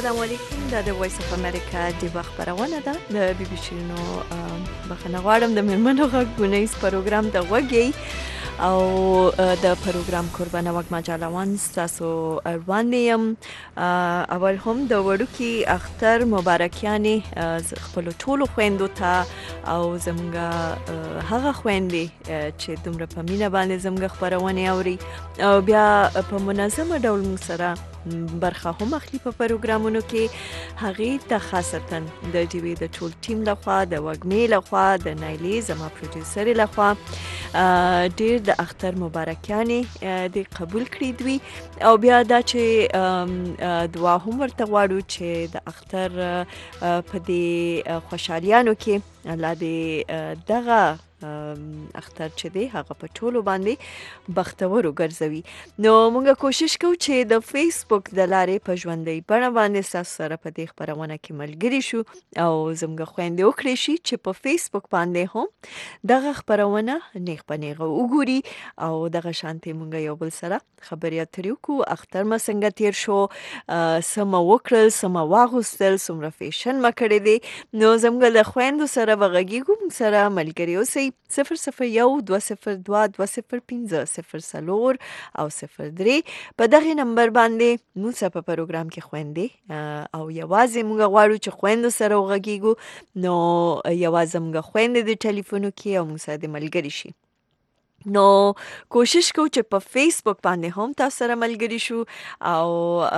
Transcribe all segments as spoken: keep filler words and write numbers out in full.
السلام علیکم. دا د وایس اف امریکا د وخت خبرونه ده د بي بي سي نو بخښنه غواړم د میرمنو غږ ګونیز پروګرام ته وګورئ او د پروګرام قربانه وګما جالوان تاسو وړاندې يم. اول هم د وړوکی اختر مبارکیانې خپل ټولو خويندو ته او زموږ هغه خويندې چې دومره په مینه باندې زموږ خبرونه اوري او بیا په منظمه ډول موږ سره برخه هم اخلي په پروګرامونو کې. هغه ته خاصتا د ټي وي د ټول ټیم لخوا د وګمې لخوا د نایلی زما پروډوسر لخوا ډیر د اختر مبارکیانې د قبول کړې دوی او بیا دا چې دعا هم ورته غواړو چې د اختر په دې خوشحالیانو کې الله دې دغه اختر چې دی هغه په ټولو باندې بختور وګرځوي. نو موږ کوشش کوو چې د فیسبوک د لارې په ژوندۍ بڼه باندې تاسو سره په دې خبرونه کې ملګري شو او زموږ خويندې وکړي شي چې په فیسبوک باندې هم دغه خبرونه نیغ په نیغه وګوري او دغه شانتي موږ یو بل سره خبرې اترې وکړو. اختر ما څنګه تیر شو، سم وکړل، سم واغوستل، څومره فیشن ما کړی دی. نو زموږ د خويندو سره وغږیږو، موږ سره ملګري اوسئ. صفر صفر یو دوه صفر دوه دوه صفر پنځه صفر څلور او صفر درې په دغه نمبر باندې موږ سره په پروګرام کې خويندې او یوازې موږ غواړو چې خويندو سره وغږیږو. نو یوازې موږ خويندې د ټلیفون کې او موږ سره د ملګری شي. نو کوشش کوو چې په فیسبوک باندې هم تاسو سره ملګری شو او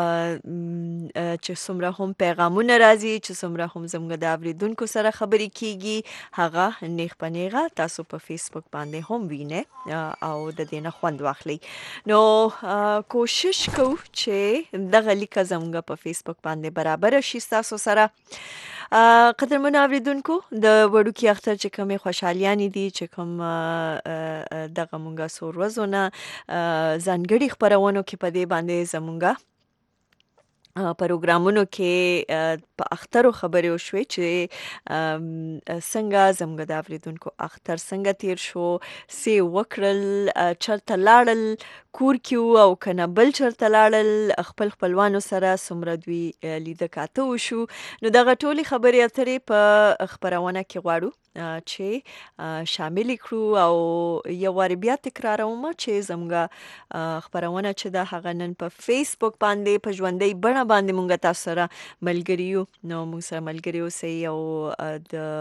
چې څومره هم پیغامونه راځي، چې څومره هم زموږ د اوریدونکو سره خبرې کیږي هغه نیغ په نیغه تاسو په فیسبوک باندې هم وینئ او د دې نه خوند واخلئ. نو کوشش کوو چې دغه لیکه زموږ په فیسبوک باندې برابر شي تاسو سره. قدرمن اوریدونکو، د وړوکی اختر چې کومې خوشحالیانې دي، چې کوم دغه مونږه څو ورځو نه ځانګړي خبرونو کې په دې باندې زمونږه پروګرامونو کې په اخترو خبرې وشوي چې څنګه زموږ د اوریدونکو اختر څنګه تیر شو، سی وکړل، چرته لاړل، کور کې او کنه بل چرته لاړل، خپل خپلوانو سره څومره دوی لیده کاته وشو. نو دغه ټولې خبرې اترې په خبرونه کې غواړو چې شامل کړو او یو وار بیا تکراروم چې زموږ خبرونه چې دا هغه نن په فیسبوک باندې په ژوندۍ بڼه باندې مونږ تاسو سره ملګری یو. نو مونږ سره ملګری اوسئ او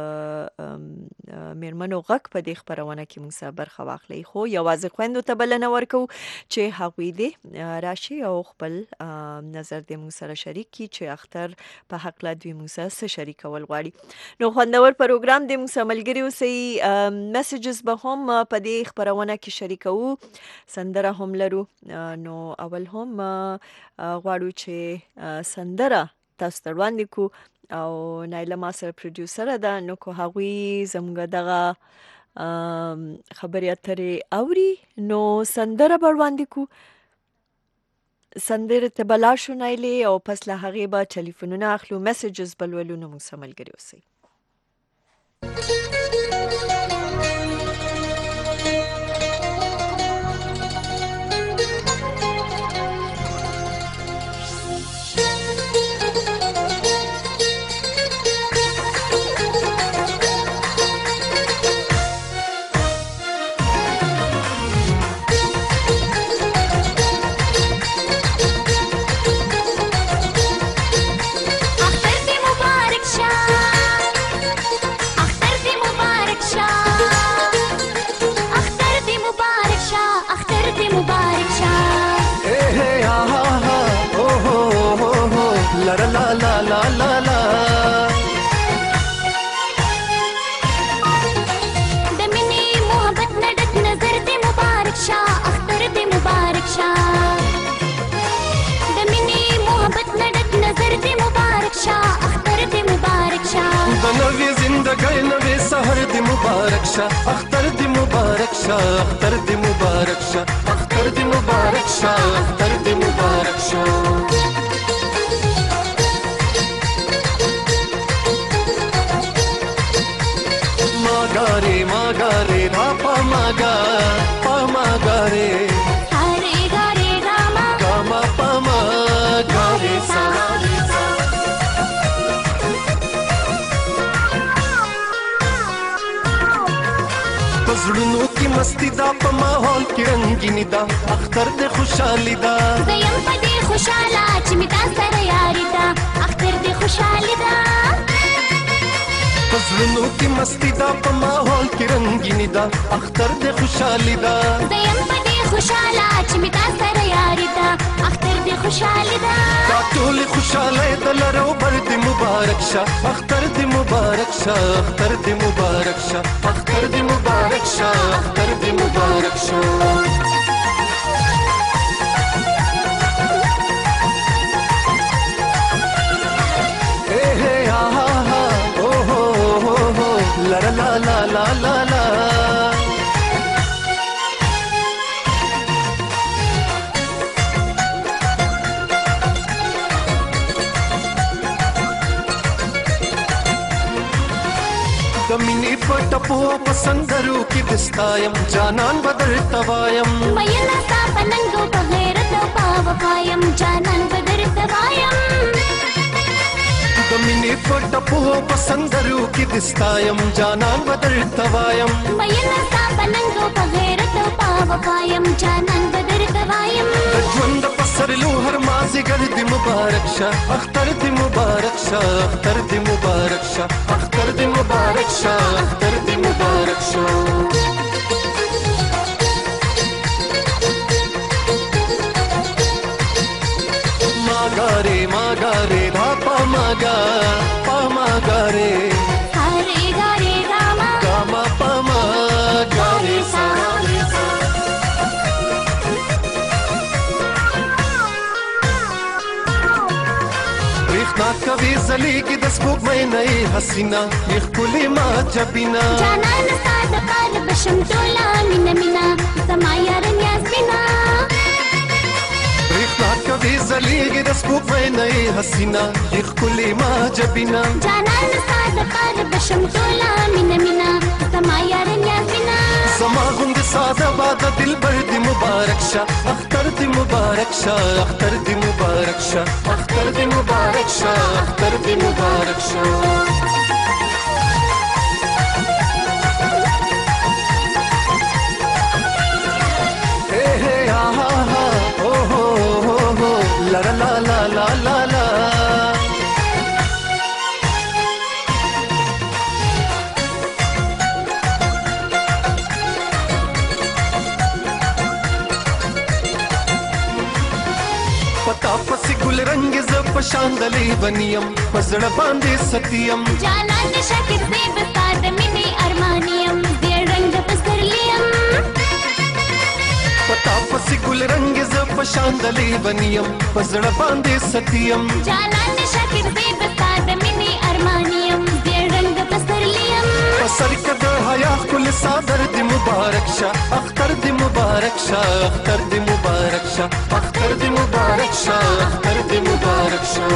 د میرمنو غږ په دې خبرونه کې مونږ سره برخه واخلئ. خو یوازې خويندو ته بلنه ورکو چې هغوی دې راشي او خپل نظر دې مونږ سره شریک کړي چې اختر په حق لا دوی مونږ سره څه شریکول غواړي. نو خوندور پروګرام دې مونږ سره ملګری اوسئ. میسیجز به هم په دې خبرونه کې شریکو، سندره هم لرو. نو اول هم غواړو چې سندره تاسو ته وړاندې کو او نایله ما سره پروډوسر ده. نو کو هغوی زموږ دغه خبرې اترې اوري نو سندره به وړاندې کو. سندره ته بلا شو نایلی او پس له هغې به ټلیفونونه اخلو، میسیجز به لولو. نو موږ سره ملګري اوسئ. نوې زندګۍ نوې سحر دې مبارک شه، اختر دې مبارک شه، اختر دې مبارک شه، اختر دې مبارک شه، اختر دې مبارک شه. ماګارې ماګارې پاپا ماګا پا ماګارې هارې ګارې ګاما ګاما پا ماګارې سا مستی دا په ماحول کې رنگینی دا اختر دې خوشحالي دا زیم په دې خوشاله چې می تا سره یاري دا اختر دې خوشحالي دا پزړونو کې مستی دا په ماحول کې رنگینی دا اختر دې خوشحالي دا زیم په دې خوشاله چې می تا سره یاري دا اختر دې خوشحالي دا دا ټول خوشاله د لرو بر دې مبارک شه اختر دې مبارک شه اختر دې مبارک شه اختر دې مبارک شه اختر دې مبارک شه La la la la la la د مینې په ټپو په سندرو کې دستایم جانان بدر توایم مینه ستا په ننګو په غیرت او په وفایم جانان بدر توایم د مینې په ټپو په سندرو کې دستایم جانان بدر توایم مینه ستا په ننګو په غیرت او په وفایم جانان بدر توایم د ژوند په سرلو هر مازیګر دې مبارک شه اختر دې مبارک شه اختر دې مبارک شه اختر دې مبارک شه اختر دې مبارک شه Magare, magare, dhapa maga, pa magare. Hare gare rama, Gama pa magare sa. Rikhna kavi zaligi د سپوږمۍ نه یې حسینا یې ښکلې ما جبینا جانان ستا د قلب شم ټوله مینه مینه زما یار نیاز بینا برېښنا کوي ځلېږي د سپوږمۍ نه یې حسینا یې ښکلې ما جبینا جانان ستا د قلب شم ټوله مینه مینه زما یار نیاز بینا زما غوندې ساده باده دلبر دې مبارک شه اختر دې مبارک شه اختر دې مبارک شه اختر دې مبارک شه اختر دې مبارک شه La la la la la la la پتا پسی گل رنگ ز پشاندلی بنیم پزړه باندې ستیم جانان شکر دې بستا د مینې ارمانیم زیړ رنگ پسرلیم پتا پسی گل رنگ ز پشاندلی بنیم پزړه باندې ستیم جانان شکر دې بستا د مینې ارمانیم زیړ رنگ پسرلیم پسر کده حیا کل صادر دی مبارک شه اختر دی مبارک شه اختر دی مبارک شه اختر دی مبارک شه اختر دی مبارک شه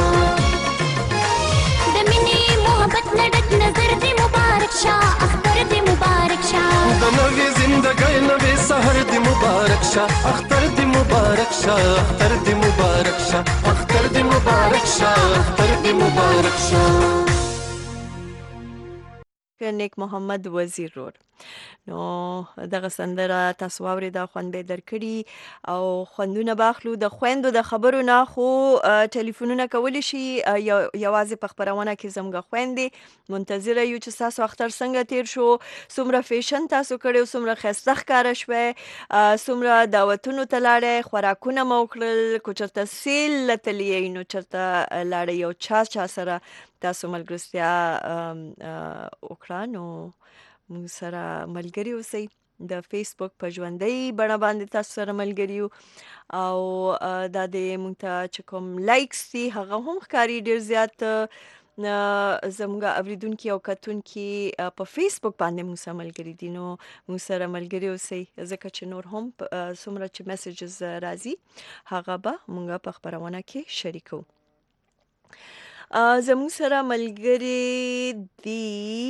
د مینې محبت نډک نظر دې مبارک شه اختر دې مبارک شه د نوې زندګۍ نوې سحر دی مبارک شه اختر دی مبارک شه اختر دی مبارک شه اختر دی مبارک شه اختر دی مبارک شه نیک محمد وزیر رور نو دغه سندره تاسو واورېده خوند به درکړي او خوندونه باخلو د خويندو د خبرو نه خو ټلیفونونه کولی شي یوازې په خبرونه کې زموږ خويندې منتظره یو چې تاسو اختر څنګه تیر شو څومره فیشن تاسو کړو څومره خسته ښکارا شوه څومره دعوتونو ته لاړې خوراکونه مو کړل کو چرته سیل لتلې نو چرته لاړې یو چا چا سره تاسو ملګرتیا وکړه نو موږ سره ملګري اوسئ د فیسبوک په ژوندۍ بڼه باندې تاسو سره ملګري یو او دا د موږ ته چې کوم لایکس دي هغه هم ښکاري ډېر زیات زموږ اوریدونکي او کتونکي په فیسبوک باندې موږ سره ملګري دي نو موږ سره ملګري اوسئ ځکه چې نور هم څومره چې میسیجز راځي هغه به موږ په خبرونه کې شریکو زموږ سره ملګري دي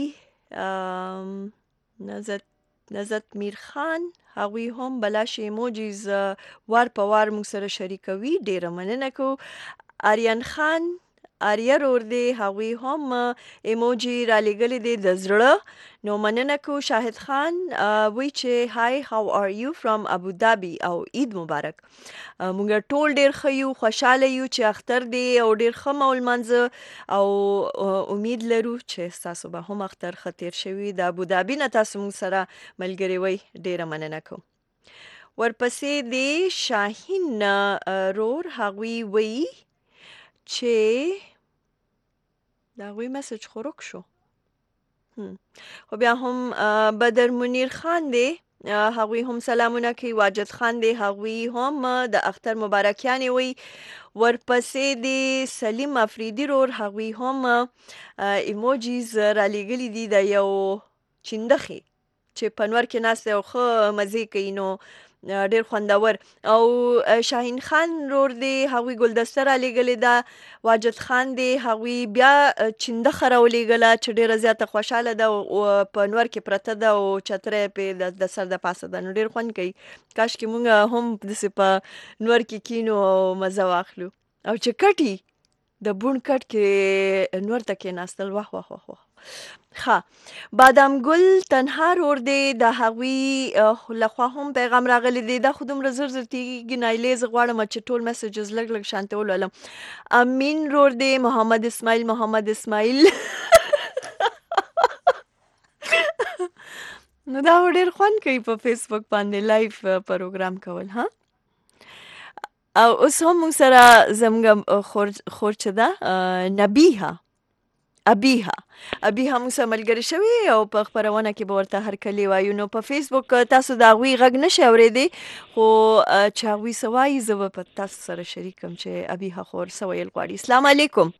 نزت نزت میر خان هغوی هم بلاش ایموجیز وار په وار موږ سره شریکوي ډیره مننه کو آریان خان آریا رور دی هغوی هم ایموجی را لېږلې دی د زړه. نو مننه کو شاهد خان وی چې هاي هاو آر یو فرام ابو ظبي او عید مبارک. مونږ ټول ډیر ښه یو، خوشاله یو چې اختر دی او ډیر ښه مو لمانځه او امید لرو چې ستاسو به هم اختر ښه تیر شوي. د ابو ظبي نه تاسو مونږ سره ملګري وئ، ډیره مننه کوم. ورپسې دی شاهین رور هغوی وی چې دا هغوی مسج خو ورک شو. خو بیا هم بدر منیر خان دی هغوی هم سلامونه کوي. واجد خان دی هغوی هم د اختر مبارکیانې وی. ورپسې دی سلیم افریدي رور هغوی هم ایموجیز را لېږلي دي د یو چندخې چې په نور کې ناست دی او ښه مزې کوي، نو ډیر خوندور. او شاهین خان رور دی هغوی ګلدسته را لېږلې ده. واجد خان دی هغوی بیا چندخه راولېږله چې ډیره زیاته خوشحاله ده او په نور کې پرته ده او چتره یې پې د سر د پاسه ده، نو ډیر خوند کوي. کاشکې مونږ هم داسې په نور کې کینو او مزه واخلو. او چې کټي د بون کټ کې نور ته کېناستل، واه واه واه واه. ښه، بادام ګل تنها رور دی د هغوی لخوا هم پیغام راغلی دی. دا خو دومره زر زر تېږي نایلې، زه غواړم چې ټول میسیجز لږ لږ شانتې ولولم. امین رور دی، محمد اسماعیل محمد اسماعیل نو دا ډېر خوند کوي په فیسبوک باندې لایف پروګرام کول. ها، او اوس هم موږ سره زموږ خور خور چې ده نبیها ابیها ابیها موږ سره ملګرې شوې او په خپرونه کې به ورته هرکلی وایو. نو په فیسبوک تاسو د هغوی غږ نشئ اورېدی، خو چې هغوی څه وایي زه به په تاسو سره شریکم چې ابیها خور څه ویل غواړي. السلام علیکم.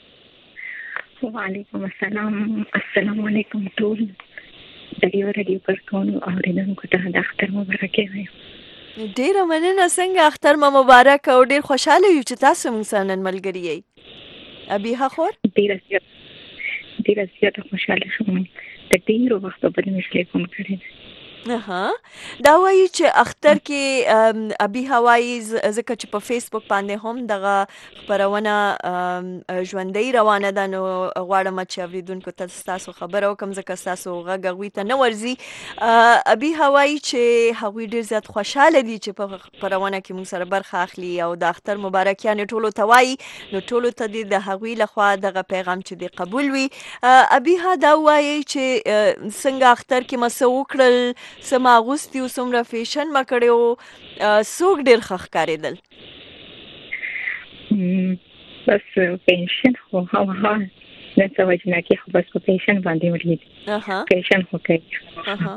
وعلیکم السلام. السلام علیکم ټول د یو رادیو پرکونو اورېدونکو ته د اختر مبارکي وایم. ډېره مننه. څنګه اختر مو مبارک او ډېر خوشحاله یو چې تاسو موږ سره نن ملګري یئ. ابیها خور ډېره زیاته ډېره زیاته خوشحاله شوم. د ډېرو وختو بعد مې ټلیفون کړی دی. اها، دا وایي چې اختر کې ابیها وایي ځکه چې په فیسبوک باندې هم دغه خپرونه ژوندۍ روانه ده، نو غواړم چې اورېدونکو ته ستاسو خبره وکړم ځکه ستاسو غږ هغوی ته نه ورځي. ابیها وایي چې هغوی ډېر زیات خوشحاله دي چې په خپرونه کې موږ سره برخه اخلي او د اختر مبارکیانې ټولو ته وایي، نو ټولو ته دې د هغوی لخوا دغه پیغام چې دی قبول وي. ابیها دا وایي چې څنګه اختر کې مو څه وکړل، څه ما اغوستي و، څومره فیشن ما کړی و، څوک ډېر ښه ښکارېدل؟ بس فیشن خو هغه نه څه وجه نه کې، خو بس په فیشن باندې ولید فیشن خو کوي.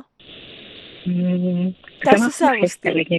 تاسو څه اغوستي؟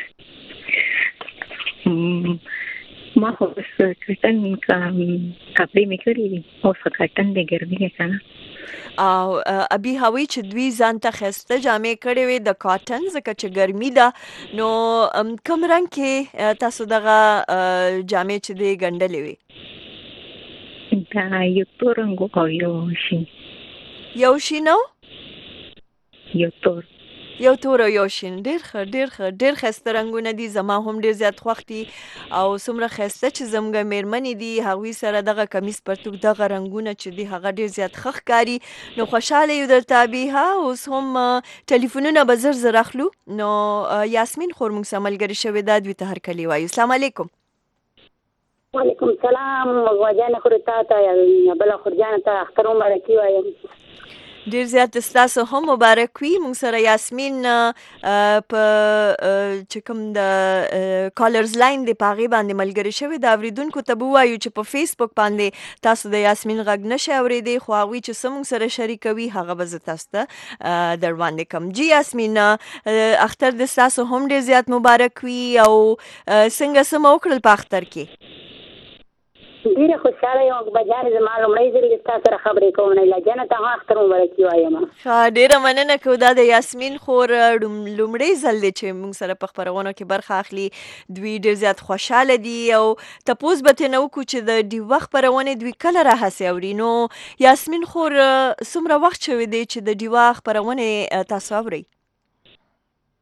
ما خو بس کټن کپړې مې کړي دي، اوس کټن دی ګرمي دی که نه. او ابیها وایي چې دوی ځان ته ښایسته جامې کړې وې د کاټن ځکه چې ګرمي ده. نو کوم رنګ کې تاسو دغه جامې چې دی ګنډلې وې؟ دا یو تور رنګ او یو شین. یو شین او یو تور یو تور او یو شین. ډېر ښه ډېر ښه ډېر ښایسته رنګونه دي. زما هم ډېر زیات خوښ دي او څومره ښایسته چې زموږ مېرمنې دي هغوی سره دغه کمیس پرتوګ دغه رنګونه چې دي هغه ډېر زیات ښه ښکاري. نو خوشحاله یو درته ابیها. اوس هم ټلیفونونه به زر زر اخلو. نو یاسمین خور موږ سره ملګرې شوې ده، دوی ته هرکلی وایو. السلام علیکم. وعلیکم السلام. غواجانې خورې تا ته بله خورجانه ته اختر مبارکي وایم. ډېر زیات ستاسو هم مبارک وي. موږ سره یاسمین په چې کوم د کالرز لاین دی په هغې باندې ملګرې شوې ده. اورېدونکو ته به ووایو چې په فیسبوک باندې تاسو د یاسمین غږ نشئ اورېدی، خو هغوی چې څه موږ سره شریکوي هغه به زه تاسو ته در وړاندې کړم. جی یاسمین، اختر د ستاسو هم ډېر زیات مبارک وي او څنګه څه مو وکړل په اختر کې؟ ډېره خوشحاله یم اکبرجانې، زما لومړی ځل چې ستا سره خبرې کوم. نیلا جانه ته هم اختر مبارکي وایم. ښه، ډېره مننه کوو. دا د یاسمین خور لومړی ځل دی چې موږ سره په خپرونو کې برخه اخلي. دوی ډېر زیات خوشحاله دي او تپوس به ترېنه وکړو چې د ډیوه خپرونې دوی کله راهسې اوري. نو یاسمین خور، څومره وخت شوی دی چې د ډیوه خپرونې تاسو اورئ؟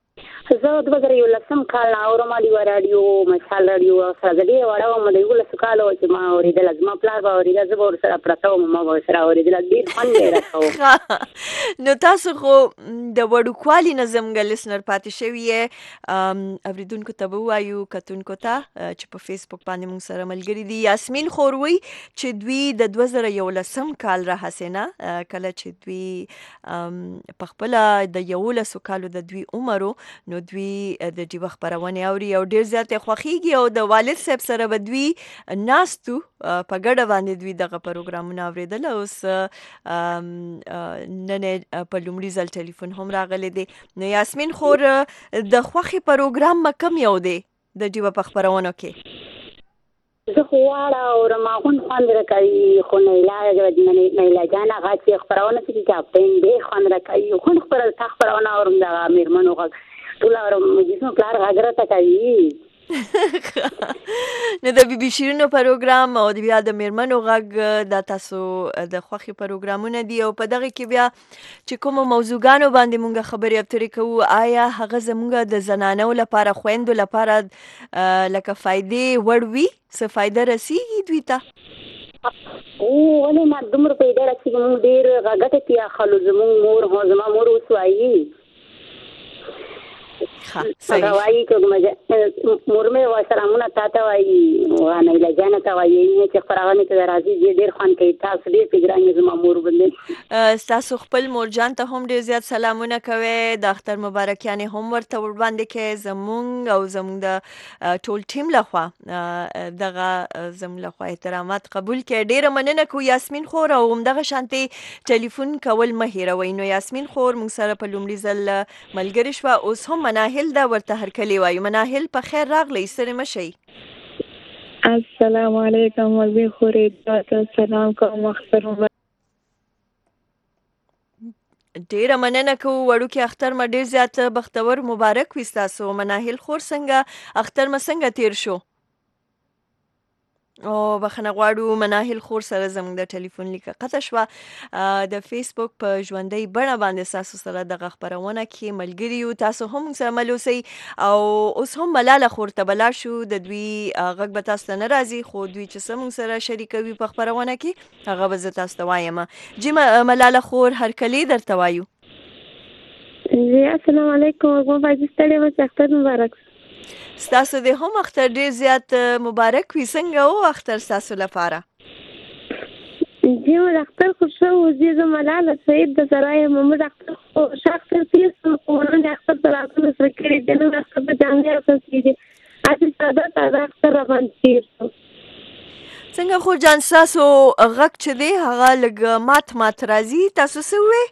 زه دوه زره یولسم کال نه اورم اډیو راډیو مشال راډیو سره د ډېر وړه وم د یولسو کالو چې ما اورېدله زما پلار به اورېده زه به ورسره پرته وم ما به ورسره اورېدله ډېر خوند یې راکاوه. نو تاسو خو د وړوکوالي نه زموږ لسنر پاتې شوي یې اورېدونکو ته به ووایو کتونکو ته چې په فیسبوک باندې موږ سره ملګري دي. یاسمین خوروي چې دوی د دوه زره یولسم کال راهیسې نه کله چې دوی په خپله د یولسو کالو د دوی عمر نو دوی د ډیوه خپرونې اوري او ډېر زیات یې خوښیږي او د والد صاحب سره به دوی ناستو په ګډه باندې دوی دغه پروګرامونه اورېدل. اوس نن په لومړي ځل ټلیفون هم راغلی دی. نو یاسمین خور د خوښې پروګرام به کوم یو دی د ډیوه په خپرونو کې؟ زه خو واړه اورم هغون خوند راکوي خو نیلا نیلا جان هغه چې خپرونه چې کاپټین ډېر خوند راکوي خو خپره تا خپرونه اورم دغه مېرمنو غږ ټول اورم جسمه پلار غږ راته کوي. نو د بي بي شیرینو پروګرام او د بیا د مېرمنو غږ دا تاسو د خوښې پروګرامونه دي او په دغه کې بیا چې کومو موضوعګانو باندې مونږ خبرې اترې کوو آیا هغه زمونږ د زنانو لپاره خویندو لپاره لکه فایدې وړ وي څه فایده رسیږي دوی ته؟ او ولې ما دومره پیدا رسیږي مونږ ډېر غږټه کې اخلو زمونږ مور هو زما مور اوس وایي هغه وایي چې مور مې وایي سلامونه تا ته وایي نیلا جانه ته وایي چې خپرونې ته راځي ډېر خوند کوي تاسو ډېر پې ګران یې زما مور باندې. ستاسو خپل مورجان ته هم ډېر زیات سلامونه کوئ د اختر مبارکیانې هم ورته ورباندې کوئ زمونږ او زمونږ د ټول ټیم لخوا دغه زمونږ لخوا احترامات قبول کړئ. ډېره مننه کوو یاسمین خور او همدغه شانتې ټلیفون کول مه هېروئ. نو یاسمین خور موږ سره په لومړي ځل ملګرې شوه. اوس هم مناهل دا ورته هرکلی وایو. مناهل په خیر راغلی ستړې مه شئ. السلام علیکم وزي خورې تاسو سلام کوم اختر مبارک. ډېره مننه کوو وړوکې اختر مو ډېر زیات بختور مبارک وي ستاسو. مناهل خور څنګه اختر مو څنګه تیر شو؟ او بخښنه غواړو مناهل خور سره زموږ د ټلیفون لیکه قطع شوه. د فیسبوک په ژوندۍ بڼه باندې ستاسو سره دغه خپرونه کې ملګري یو تاسو هم موږ سره مل اوسئ او اوس هم ملاله خور ته به لاړ شو. د دوی غږ به تاسو ته نه راځي خو دوی چې څه موږ سره شریکوي په خپرونه کې هغه به زه تاسو ته وایم. جی ملاله خور هرکلی درته وایو. السلام علیکم وباجي ستړې مه اختر مبارک. ستاسو د هم اختر ډېر زیات مبارک وي. څنګه و اختر ستاسو لپاره؟ جی موږ اختر خو ښه و. زه ملاله سعید د سره یم. موږ اختر خو ښه اختر تېر شو خو نن اختر ته راتلو سره کړي دي. نن اختر په جامې اخیستې دي هسې ساده ساده اختر راباندې تېر شو. څنګه خور جان ستاسو غږ چې دی هغه لږ مات مات راځي. تاسو څه ووې؟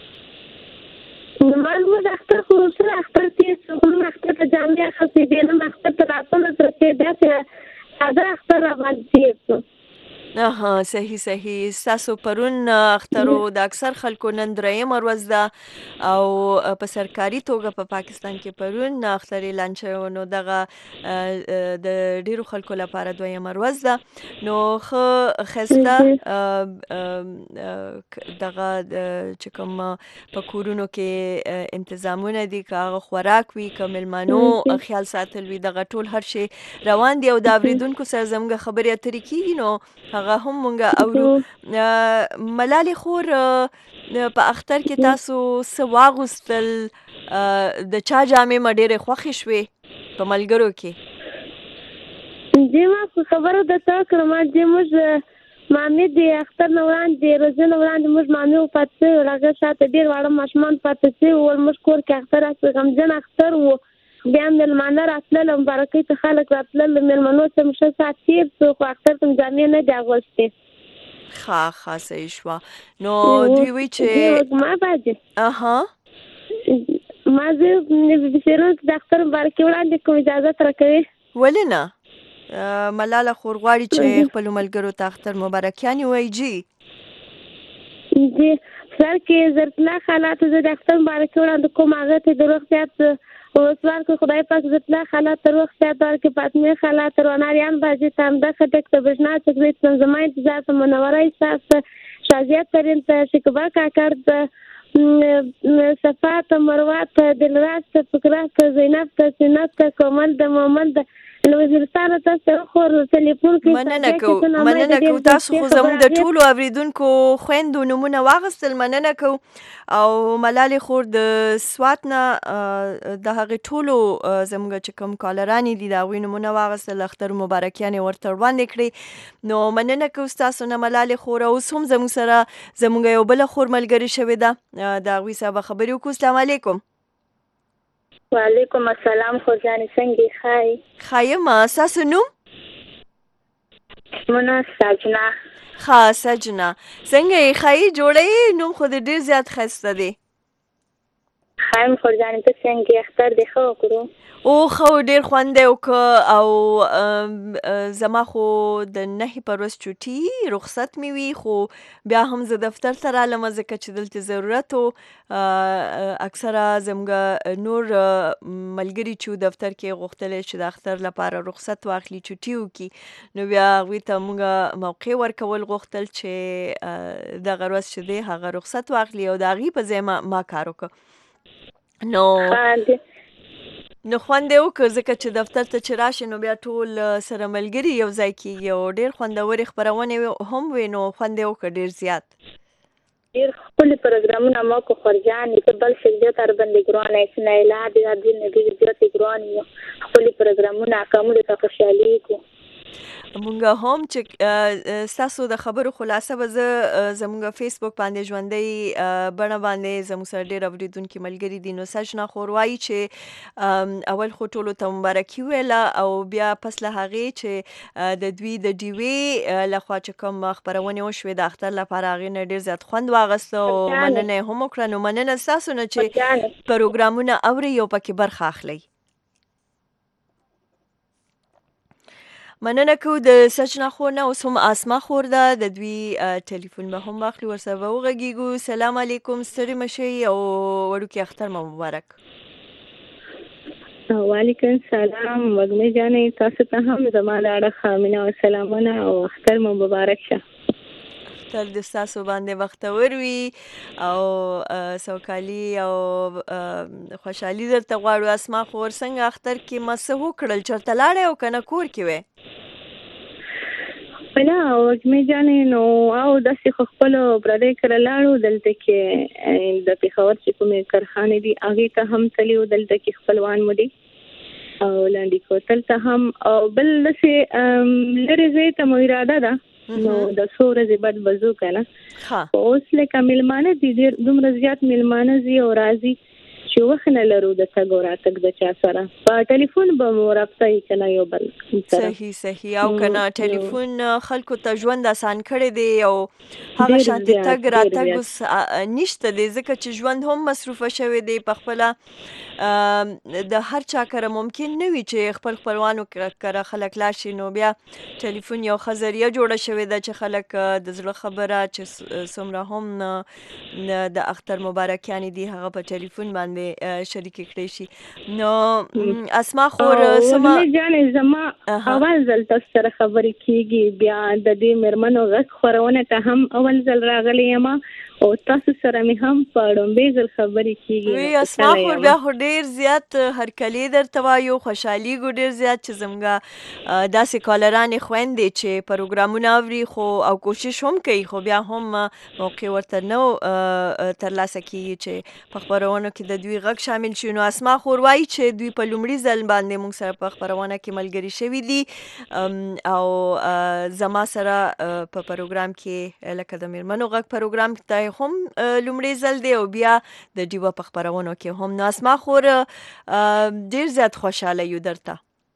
موږ اختر خو سره اختر تېر شو خو موږ اختر ته جامې اخیستې دي. نن اختر ته راتلو سره کړي داسې ساده اختر راباندې تېر شو. اها صحیح صحیح. ستاسو پرون اخترو د اکثر خلکو نن درېیمه ورځ ده او په سرکاري توګه په پاکستان کې پرون اختر اعلان شوی نو دغه د ډیرو خلکو لپاره دویمه ورځ ده. نو ښه ښایسته دغه چې کوم په کورونو کې انتظامونه دي که هغه خوراک وي که میلمنو خیال ساتل وي دغه ټول هر شی روان دي او د اورېدونکو سره زموږ خبرې اترې کېږي نو هغه هم مونږ اورو. ملالې خور په اختر کې تاسو څه واغوستل؟ د چا جامې مو ډېرې خوښې شوې په ملګرو کې؟ جی ما خو خبره درته وکړم چې موږ مامې د اختر نه وړاندې روژې نه وړاندې موږ مامې وفات شوې وه. هغه شاته ډېر واړه ماشومان پاتې شوي ول. موږ کور کې اختر هسې غمجن اختر و. بیا مېلمانه راتلل مبارکۍ ته خلک راتلل مېلمنو ته مو ښه ساعت تېر شو خو اختر ته مو جامې نه دي اغوستې. ښه ښه صحیح شوه. نو دوی وایي چې ما باندې اها ما زه بشیرونو ته د اختر مبارکۍ وړاندې کوم اجازت راکوي؟ ولې نه؟ ملاله خور غواړي چې خپلو ملګرو ته اختر مبارکیانې ووایي. جی جی سر کې زرتلا خالا ته زه د اختر مبارکۍ وړاندې کوم هغه ته د روغتیا وسوال که خدای پاک زتلا خالا ته روغتیا ورکړي. فاطمې خالا ته روناریان باجي ته همدا خټک ته برېښنا چکرې ته زما انتظار ته منوره احساس ته شازیه ترین ته شکبا کاکړ ته صفات مروات دلرات فکرات زینب سینات کومل د مومن د وزیرستان ته خور ټلیفون کې مننه کو مننه کو تاسو خو زموږ د ټولو اوریدونکو خويندو نمونه واغستل مننه کو او ملالي خور د سوات نه د هغه ټولو زموږ چې کوم کالرانی دي دا غوي نمونه واغستل اختر مبارکیانه ورته وړاندې کړی نو مننه کو تاسو نه ملالي خور او سوم زموږ سره زموږ یو بل خور ملګری شوی دا دا غوي صاحب خبرې وکړو السلام علیکم وعلیکم السلام خوجانی څنګه خای خایم اساسو نوم منا سجنا ها سجنا څنګه خای جوړې نوم خو دې ډیر زیات خسته دی خایم خوجانی ته څنګه اختر دی خو کړو او خو ډیر خوند او او زما خو د نه پروس چټي رخصت می وی خو بیا هم ز دفتر ته رالم ځکه چې دلته ضرورت او اکثره زمګه نور ملګری چې دفتر کې غوښتل چې د اختر لپاره رخصت واخلي چټي وکي نو بیا وی ته موږ موقع ورکول غوښتل چې د غروس چې دی هغه رخصت واخلي او دا غي په ځای ما کار وکړ نو نو خوند یو که ځکه چې دفتر ته چې راشي نو بیا ټول سره ملګري یو ځای کېږي او ډېر خوندورې خپرونې هم وي نو خوند یې وکړه ډېر زیات ډېر ښکلي پروګرامونه مو کو خورجانې ته بل څه زیات اربندې ګرانه اسنایلا د دې نه ډېر زیات ګرانې ښکلي پروګرامونه کومه ته خوشحالي کو مونږ هم چې تاسو د خبرو خلاصه به زموږ فیسبوک باندې ژوندۍ بڼه باندې زموږ سره ډېر اوریدونکي ملګري دي نو سجنا خور وایي چې اول خو ټولو ته مبارکي ویله او بیا پس له هغې چې د دوی د ډیوې لخوا چې کوم خپرونې وشوې د اختر لپاره هغې نه ډېر زیات خوند واغسته او مننه یې هم وکړه نو مننه ستاسو نه چې پروګرامونه اورئ او پکې برخه اخلئ مننه کو د سجنا خور نه اوس هم اسما خور ده د دوی ټلیفون به هم واخلي ورسره به وغږیږو سلام علیکم ستړي مشئ او وړوکي اختر مو مبارک وعلیکم السلام وږمې جانې تاسو ته هم زما د اړخه مینه او سلامونه او اختر مو مبارک شه تل د ستاسو باندې وختور وي او سوکالي او خوشحالي درته غواړو اسما خور څنګه اختر کې مسه وکړل چېرته لاړې او که نه کور کې وې نه وږمې جانې نو او داسې خو خپلو پردیو کره لاړو دلته کې د پېښور چې کومې کارخانې دي هغې ته هم تلي وو دلته کې خپلوان مو دي او لاندې کوتل ته هم او بل داسې لرې ځای ته مو اراده ده نو د څو ورځې بعد به ځو که نه اوس لکه میلمانه دي ډېر دومره زیات میلمانه ځي او راځي چې وخت نه لرو د تګ او راتګ د چا سره په ټلیفون به مو رابطه یې که نه یو بل سره صحیح صحیح او که نه ټلیفون خلکو ته ژوند اسان کړی دی او هغه شانتې تګ راتګ اوس نشته دی ځکه چې ژوند هم مصروفه شوی دی په خپله د هر چا کره ممکن نه وي چې خپل خپلوانو کره خلک لاړ شي نو بیا ټلیفون یو ښه ذریعه جوړه شوې ده چې خلک د زړه خبره چې څومره هم د اختر مبارکیانې دي هغه په ټلیفون باندې شریک کړی شي نو اسما خور سما جانې زما اول ځل تاسو سره خبرې کېږي بیا د دې مېرمنو غږ خپرونه ته هم اول ځل راغلی یم او تاسو سره مې هم په ړومبۍ ځل خبرې کېږي وی اسما خور بیا خو ډېر زیات هرکلی درته وایو خوشحالېږو ډېر زیات چې زموږ داسې کالرانې خویندې چې پروګرامونه اوري خو او کوشش هم کوي خو بیا هم موقع ورته نه ترلاسه کېږي چې په خپرونو کې د دوی غږ شامل شي نو اسما خور وایي چې دوی په لومړي ځل باندې موږ سره په خپرونه کې ملګري شوي دي او زما سره په پروګرام کې لکه د میرمنو غږ پروګرام ته هم لومړی ځل دی او بیا د ډیوه په خپرونو کې هم نو اسما خور ډېر زیات خوشحاله یو درته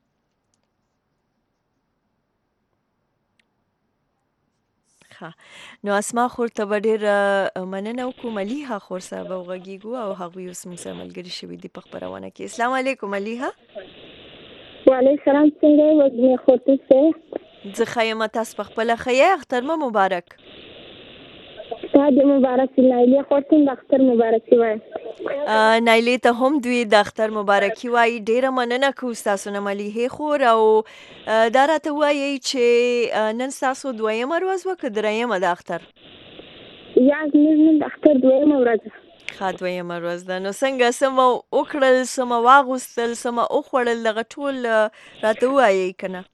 نو اسما خور ته به ډېر مننه وکړو ملیحه خور سره به وغږیږو او هغوی اوس موږ سره ملګري شوي دي په خپرونه کې السلام علیکم ملیحه وعلیکم السلام څنګه یې وږمې خور ته څه زه ښه یم تاسو په خپله ښه یې اختر مو مبارک تا د مبارک نایلې خور ته د اختر مبارکي وایي نایلې ته هم دوی د اختر مبارکي وایي ډېره مننه کوو ستاسو نه ملیحې خور او دا راته ووایئ چې نن ستاسو دویمه ورځ وه که درېیمه د اختر یا زموږ نن د اختر دویمه ورځ ښه دویمه ورځ ده. نو څنګه څه مو وکړل، څه مو واغوستل، څه مو وخوړل، دغه ټول راته ووایئ که نه؟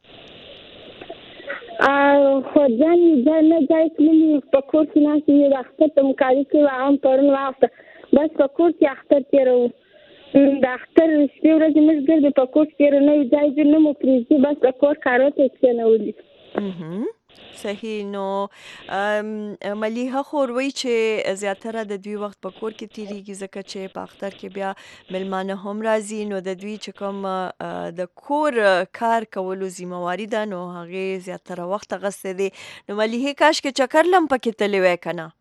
خو ځان ځای نه ځای تللي په کور کې ناستې وې، د اختر ته مو کالي کوي هغه هم پرون واغوسته، بس په کور کې اختر تېروو. د اختر شپې ورځې موږ ګرځو په کور کې تېره نه وي، ځای ځای نه مو پرېږدي، بس د کور کارو ته یې کښېنولي. صحیح. نو ملیحه خور وایي چې زیاتره د دوی وخت په کور کې تېرېږي، ځکه چې په اختر کې بیا مېلمانه هم راځي، نو د دوی چې کوم د کور کار کولو ذمهواري ده، نو هغې زیاتره وخت اخیستی دی. نو ملیحې کاشکې چکر له هم پکې تللی وی که نه؟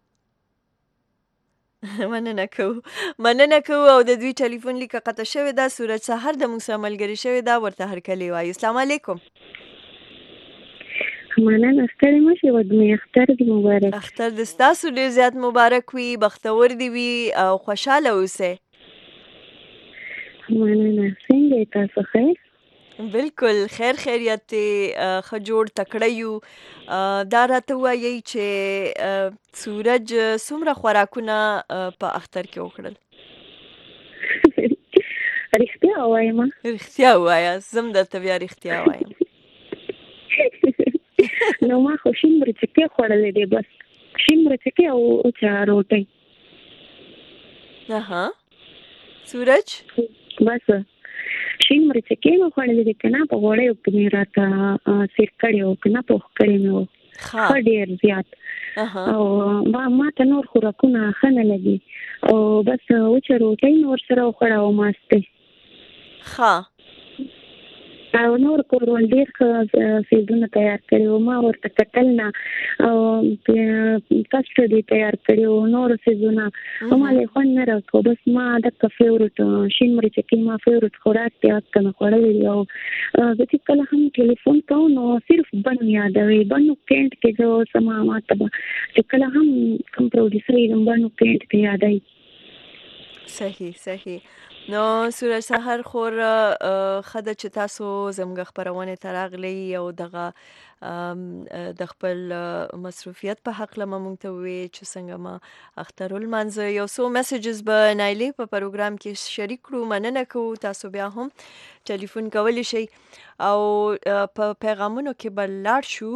مننه کوو مننه کوو او د دوی ټلیفون لیکه قطع شوې ده. سورج سحر د موږ سره ملګرې شوې ده، ورته هرکلی وایو. السلام علیکم. مننه، ستړې مه شئ وږمې، اختر دې مبارک. اختر د ستاسو ډېر زیات مبارک وي، بختور دې وي او خوشحاله اوسئ. مننه. څنګه یې تاسو، خیر؟ بالکل خیر خیریت دی، ښه جوړ تکړه یو. دا راته ووایئ چې سورج څومره خوراکونه په اختر کې وکړل؟ رښتیا ووایم؟ رښتیا ووایه، زه هم درته بیا رښتیا وایم. نو ما خو شین مرچکې خوړلې دي، بس شین مرچکې او وچه روټۍ. اها سورج؟ بس شین مرچکې مې خوړلې دي که نه، په غوړیو کې مې راته سیر کړی و که نه، پوخ کړی مې و ښه ډېر زیات، او ما ته نور خوراکونه ښه نه لګي، او بس وچه روټۍ مې ورسره وخوړه او ماستې. ښه. او نور کورول ډېر ښه څیزونه تیار کړي وو، ما ورته کتل نه، او کسټرډ یې تیار کړي وو، نور څیزونه، او ما یې خوند نه راکړو. بس ما دغه فیورټ شین مرچکې ما فیورټ خوراک دی، هغه مې خوړلی دی. او زه چې کله هم ټلیفون کوم نو صرف بن یادوي، بنو کینټ کې زه اوسم، ما ته به چې کله هم کوم پروډیوسر یم بنو کینټ کې یادوي. صحیح صحیح. نو سورج سحر خور ښه ده چې تاسو زموږ خپرونې ته راغلی او دغه د خپل مصروفیت په هکله مو موږ ته ووایئ چې څنګه ما اختر ولمانځه. یو څو میسیجز به نایلې په پروګرام کې شریک کړو. مننه کوو، تاسو بیا هم ټلیفون کولی شئ او په پیغامونو کې به لاړ شو.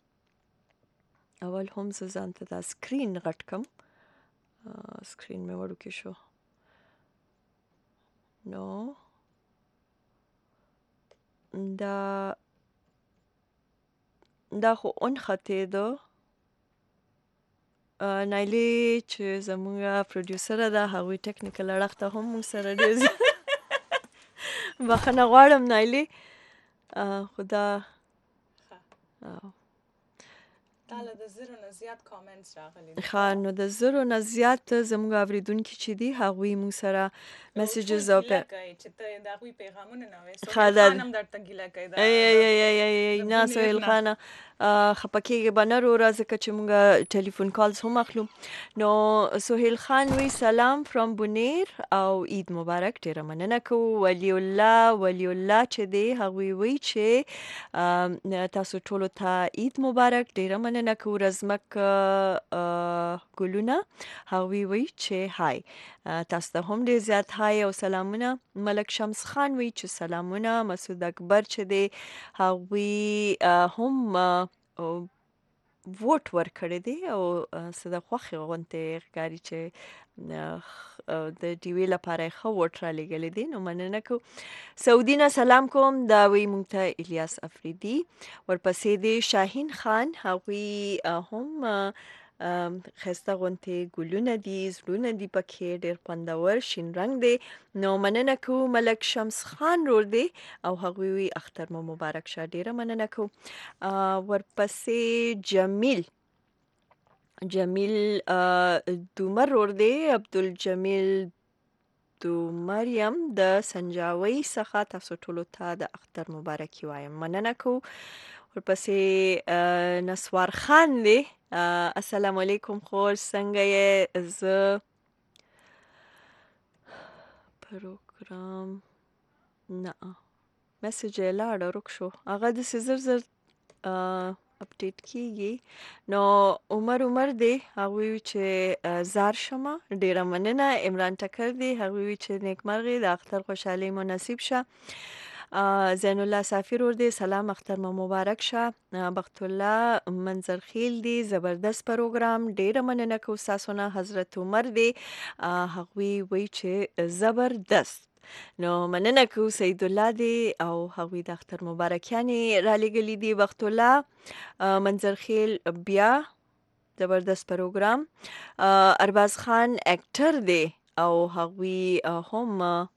اول هم زه ځان ته دا سکرین غټ کړم، سکرین مې وړوکی شو. نو دا دا خو اونښتېده. نایلې چې زموږ پروډیوسره ده، هغوی ټکنیکل اړخ ته هم موږ سره ډېر بخښنه غواړم نایلې، خو دا دا د زرو نه زیات کامنټس راغلي دي. ښه، نو د زرو نه زیات زموږ اورېدونکي چې دي هغوی موږ سره میسیجز او ګیله کوي چې ته د هغوی پیغامونه نه وایې. ښه سهیل ده. خان هم درته ګیله کوي. ای ای ای ای ای نه سهیل خانه، خفه کېږې به نه وروره، ځکه چې موږ ټلیفون کالز هم اخلو. نو سهیل خان وی سلام فرام بونیر او عید مبارک. ډېره مننه کوو. ولی الله ولی الله چې دی هغوی وی چې تاسو ټولو ته عید مبارک. ډېره مننه کوو. رزمک ګلونه هغوی وی چې هاي، تاسو ته هم ډېر زیات هاي او سلامونه. ملک شمس خان وی چې سلامونه. مسعود اکبر چې دی هغوی هم ووټ ورکړی دی او څه د خوښې غوندې ښکاري چې د ډیوې لپاره یې ښه ووټ رالیږلی دی. نو مننه کوو. سعودي نه سلام کوم، دا وی موږ ته الیاس افریدي. ورپسې دی شاهین خان، هغوی هم ښایسته غوندې ګلونه دي، زړونه دي پکې، ډېر خوندور شین رنګ دی. نو مننه کوو. ملک شمس خان رور دی او هغوی وی اختر مو مبارک شه. ډېره مننه کوو. ورپسې جمیل جمیل دومر رور دی، عبدالجمیل دومر یم د سنجاوۍ څخه. تاسو ټولو ته د اختر مبارکي وایم. مننه کوو. ورپسې نسوار خان دی. السلام علیکم خور، څنګه یې؟ زه پروګرام نه میسیج یې لاړ ورک شو، هغه داسې زر زر اپډیټ کیږي. نو عمر عمر دی هغوی چې زار شمه ډیره مننه. عمران ټکر دی هغوی چې نیکمرغي د اختر خوشحالي مناسب شه. زین الله سافر ور دی سلام اختر مو مبارک شه. بخت الله منظر خیل دی زبردست پروګرام ډیره مننه کو تاسو نه. حضرت عمر دی هغوی وی چې زبردست. نو مننه کو سید الله دی او هغوی د اختر مبارکیانې را لګلې دي. بخت الله منظر خیل بیا زبردست پروګرام. ارباز خان اکټر دی او هغوی هم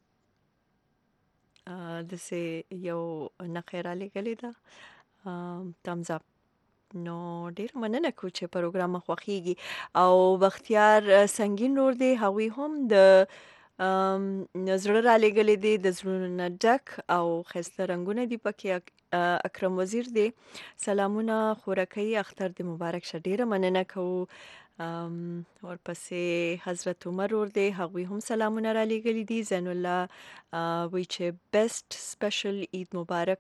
دسې یو نقی را لګلې ده تامز اپ. نو ډیر مننه کو چې پروګرام خوښیږي. او بختیار سنگین رور دی هغوی هم د زړه را لګلې دي د زړونو نه ډک او ښایسته رنګونه دي پکې. اکرم وزیر دی سلامونه خورکۍ اختر د مبارک شه ډیره مننه کوو. ورپسې حضرت عمر ور دی هغوی هم سلامونه را لګلې دي. زین الله وی چې بیسټ سپیشل عید مبارک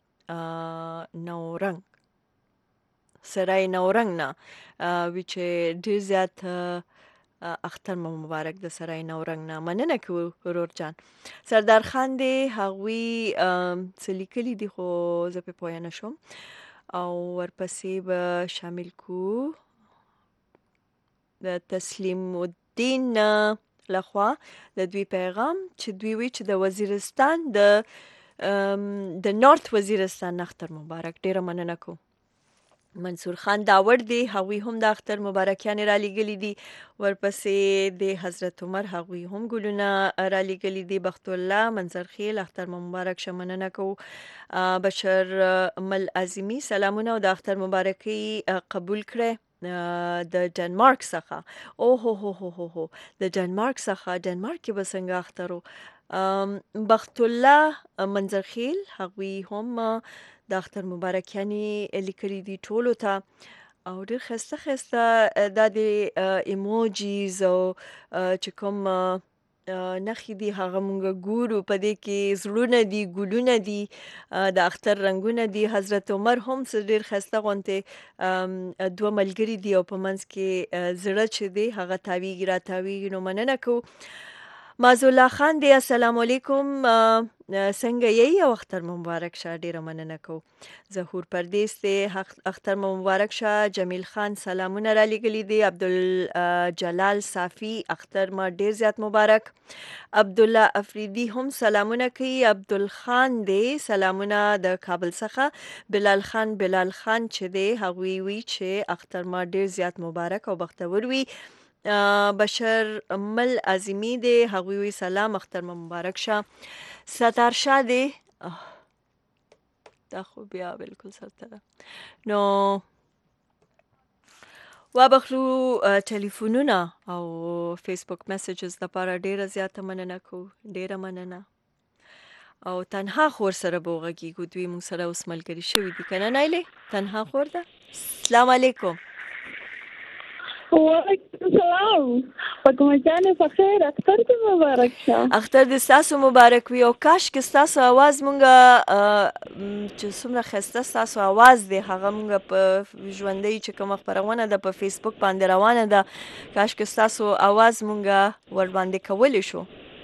نورنګ سرای نورنګ نه وی چې ډیر زیات اختر مو مبارک د سرای نورنګ نه مننه کو ورور جان. سردار خان دی هغوی څه لیکلي دي خو زه پې پوه نه شوم. او ورپسې به شامل کو د تسلیم الدین لخوا د دوی پیغام چې دوی وی چې د وزیرستان د د نورث وزیرستان اختر مبارک ډیره مننه کو. منصور خان داور دی هغوی هم د اختر مبارکیانې را لګلې دي. ورپسې د حضرت عمر هغوی هم ګلونه را لګلې دي. بخت الله منظر خیل اختر مبارک شه مننه کو. بشر مل اعظمي سلامونه او د اختر مبارکي قبول کړئ د ډنمارک څخه. او هو هو هو هو د ډنمارک څخه ډنمارک کې به څنګه اخترو. بخت الله منظر خیل هغوی هم د اختر مبارکیانې لیکلي دي ټولو ته او ډېر ښایسته ښایسته دا د ایموجیز او چې کوم نښې دي هغه مونږ ګورو په دې کې زړونه دي ګلونه دي د اختر رنګونه دي. حضرت عمر هم څه ډېر ښایسته غوندې دوه ملګري دي او په منځ کې زړه چې دی هغه تاویږي را تاویږي. نو مننه کوو. معزالله خان دی السلام علیکم څنګه یې او اختر مبارک شه ډیره مننه کوو. ظهور پردیس دی اختر مبارک شه. جمیل خان سلامونه را لګلي دي. عبدالجلال صافی اختر ما ډیر زیات مبارک. عبدالله افریدي هم سلامونه کوي. عبدالخان دی سلامونه د کابل څخه. بلال خان بلال خان چې دی هغوی وی چې اختر ما ډیر زیات مبارک او بختور وي. بشر مل اعظمي دی هغوی وی سلام اختر مبارک شه. ستار شاه دی دا خو بیا بالکل سره. نو وابخلو ټلیفونونه او فیسبوک میسیجز لپاره ډیره زیاته مننه کو ډیره مننه. او تنها خور سره به وغږیږو دوی مونږ سره اوس ملګري شوي دي که نه نایلې تنها خور ده. السلام علیکم. وعلیکم السلام. فاطمه جان په خیر اختر دې مبارک شه. اختر دې ستاسو مبارک وي او کاشکې ستاسو اواز مونږه چې څومره ښایسته ستاسو اواز دی هغه مونږه په ژوندۍ چې کومه خپرونه ده په فیسبوک باندې روانه ده کاشکې ستاسو اواز مونږه ورباندې کولی شو.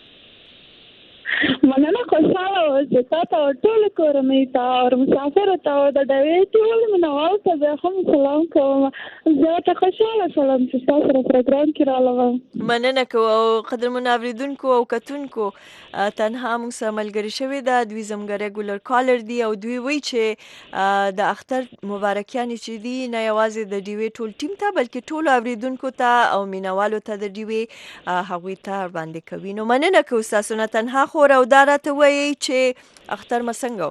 مننه خوشحاله اوسې تا ته او ټولو کورنۍ ته او مسافرو ته او د ډوې ټولو مینوالو ته بیا هم سلام کوم. زیاته خوشحاله شولم چې ستا سره پروګرام کې راغلم. مننه کوو او قدرمنو اورېدونکو او کتونکو تنها موږ سره ملګري شوې ده دوی زموږ ریګولر کالر دي او دوی وایي چې د اختر مبارکیانې چې دي نه یوازې د ډیوې ټول ټیم ته بلکې ټولو اورېدونکو ته او مینوالو ته د ډیوې هغوی ته ورباندې کوي. نو مننه کوو ستاسو نه تنها خور او دا راته وایي چې اختر مو څنګه و؟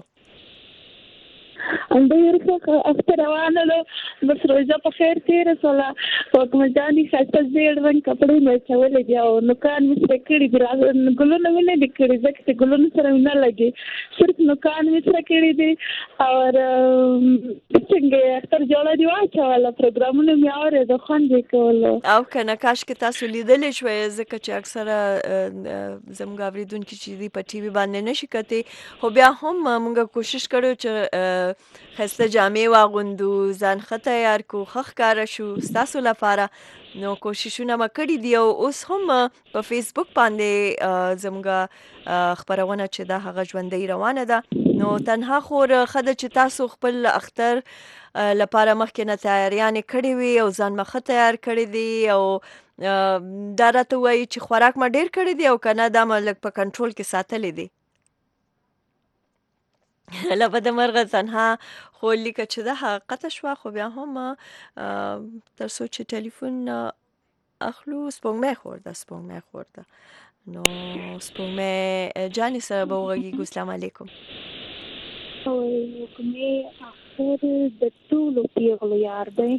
ډېر ښه اختر روانه بس روژه په خیر تېره شوله. فاطمه جانې ښایسته زیړ رنګ کپړې مې اچولې دي او نوکان مې سره کړي دي ګلونه مې نه دي کړي ځکه چې ګلونو سره مې نه لګي صرف نوکان مې سره کړي دي اور څنګه اختر جوړه دی واچوله پروګرامونه مې اورېده خوند یې کولو او کنه کاشکې تاسو لیدلی شوی ځکه چې اکثره زموږ اورېدونکي چې دي په ټي وي باندې نشي کتلی خو بیا هم موږ کوشش کړی چې ښایسته جامې واغوندو ځان ښه تیار کړو ښه ښکاره شو ستاسو لپاره نو کوششونه مې کړي دي او اوس هم په فیسبوک باندې زموږ خپرونه چې ده هغه ژوندۍ روانه ده نو تنها خو ښه ده چې تاسو خپل اختر لپاره مخکې نه تیاریانې کړې وي او ځان مې ښه تیار کړی دی او دا راته ووایي چې خوراک مې ډېر کړی دی او که نه دا مې لږ په کنټرول کې ساتلی دی له بده مرغه تنها خو لیکه چې ده هغه قطع شوه خو بیا هم تر څو چې ټلیفون اخلو سپوږمۍ خور ده سپوږمۍ خور ده نو سپوږمۍ جانې سره به وغږېږو السلام علیکم وږمې اختر د ټولو پیغلو یار دی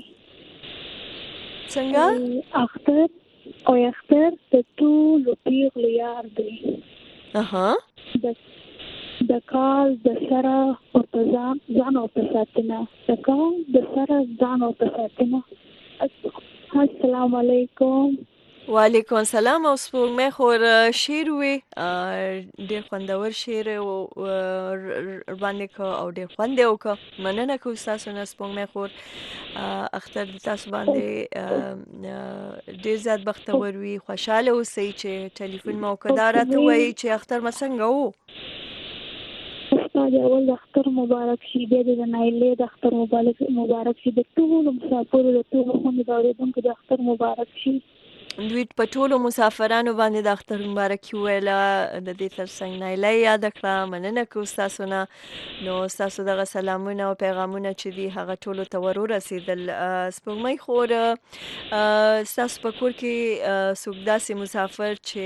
څنګه اختر او اختر د ټولو پیغلو یار دی اها د کال د سره ورته ځان ځان ورته ساتنه د کال د سره ځان ورته ساتنه السلام علیکم وعلیکم السلام او سپوږمۍ خور شعر وې ډېر خوندور شعر باندې کو او ډېر خوند یې وکړه مننه کوو ستاسو نه سپوږمۍ خور اختر د تاسو باندې ډېر زیات بختور وي خوشحاله اوسئ چې ټلیفون مو وکړه دا راته ووایي چې اختر مو څنګه و ستا د اول د اختر مبارک شي بیا د نایلې د اختر مبارک شي د ټولو مسافرو د ټولو خوندو د اورېدونکو د اختر مبارک شي دوی په ټولو مسافرانو باندې د اختر مبارکي وویله د دې ترڅنګ نایله یې یاده کړه مننه کوو ستاسو نه نو ستاسو دغه سلامونه او پیغامونه چې دي هغه ټولو ته ور ورسېدل سپوږمۍ خور ستاسو په کور کې څوک داسې مسافر چې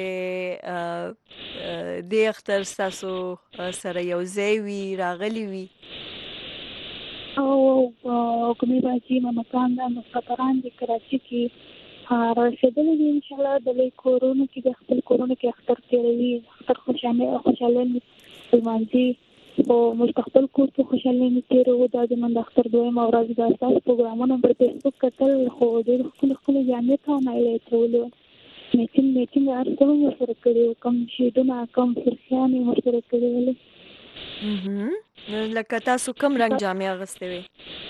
دې اختر ستاسو سره یو ځای وي راغلی وي او کومې باجي مکان ده مسافران دي کراچي کې رسېدلي دي انشاءالله د لوی کورونو کې د خپل کورونو کې اختر تېروي اختر خوشحالي لمانځي خو موږ په خپل کور کې خوشحالي تېروو دا زموږ د اختر دویمه ورځ ده ستاسو پروګرامونه پر فیسبوک کتل خو ډېر ښکلې ښکلې جامې ته نایله یې تړلې وه میچنګ میچنګ هر څه مو ورسره کړي وو کم شیدونه کم سرخیان یې ورسره کړي ولې لکه تاسو کوم رنګ جامې اغوستې وې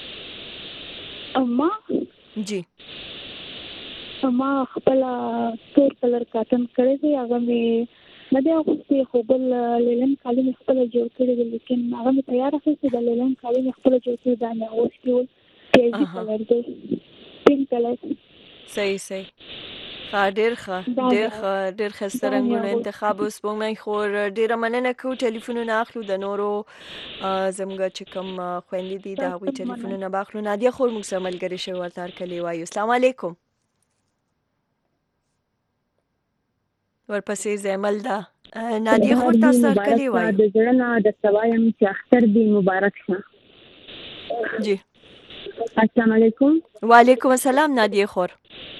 ما جی ما خپل تور کلر کاټن کړی دی هغه مې نه دی اغوستی خو بل لیلن کالي مې خپله جوړ کړی دی لیکن هغه مې تیار اخیستی د لیلن کالي مې خپله جوړ کړي دا مې اغوستی و پیازي کلر دی پینک کلر صحیح صحیح ښه ډېر ښه ډېر ښه ډېر ښایسته رنګونه انتخاب اوس سپوږمۍ خور ډېره مننه کوو ټلیفونونه اخلو د نورو زموږ چې کوم خویندې دي د هغوی ټلیفونونه به اخلو نادیه خور موږ سره ملګرې شوې ورته هرکلی وایو السلام علیکم ورپسې زیمل ده نادیه خور تاسو هرکلی وایو د زړه نه درته وایم چې اختر دې مبارک شه جی السلام علیکم وعلیکم السلام نادیه خور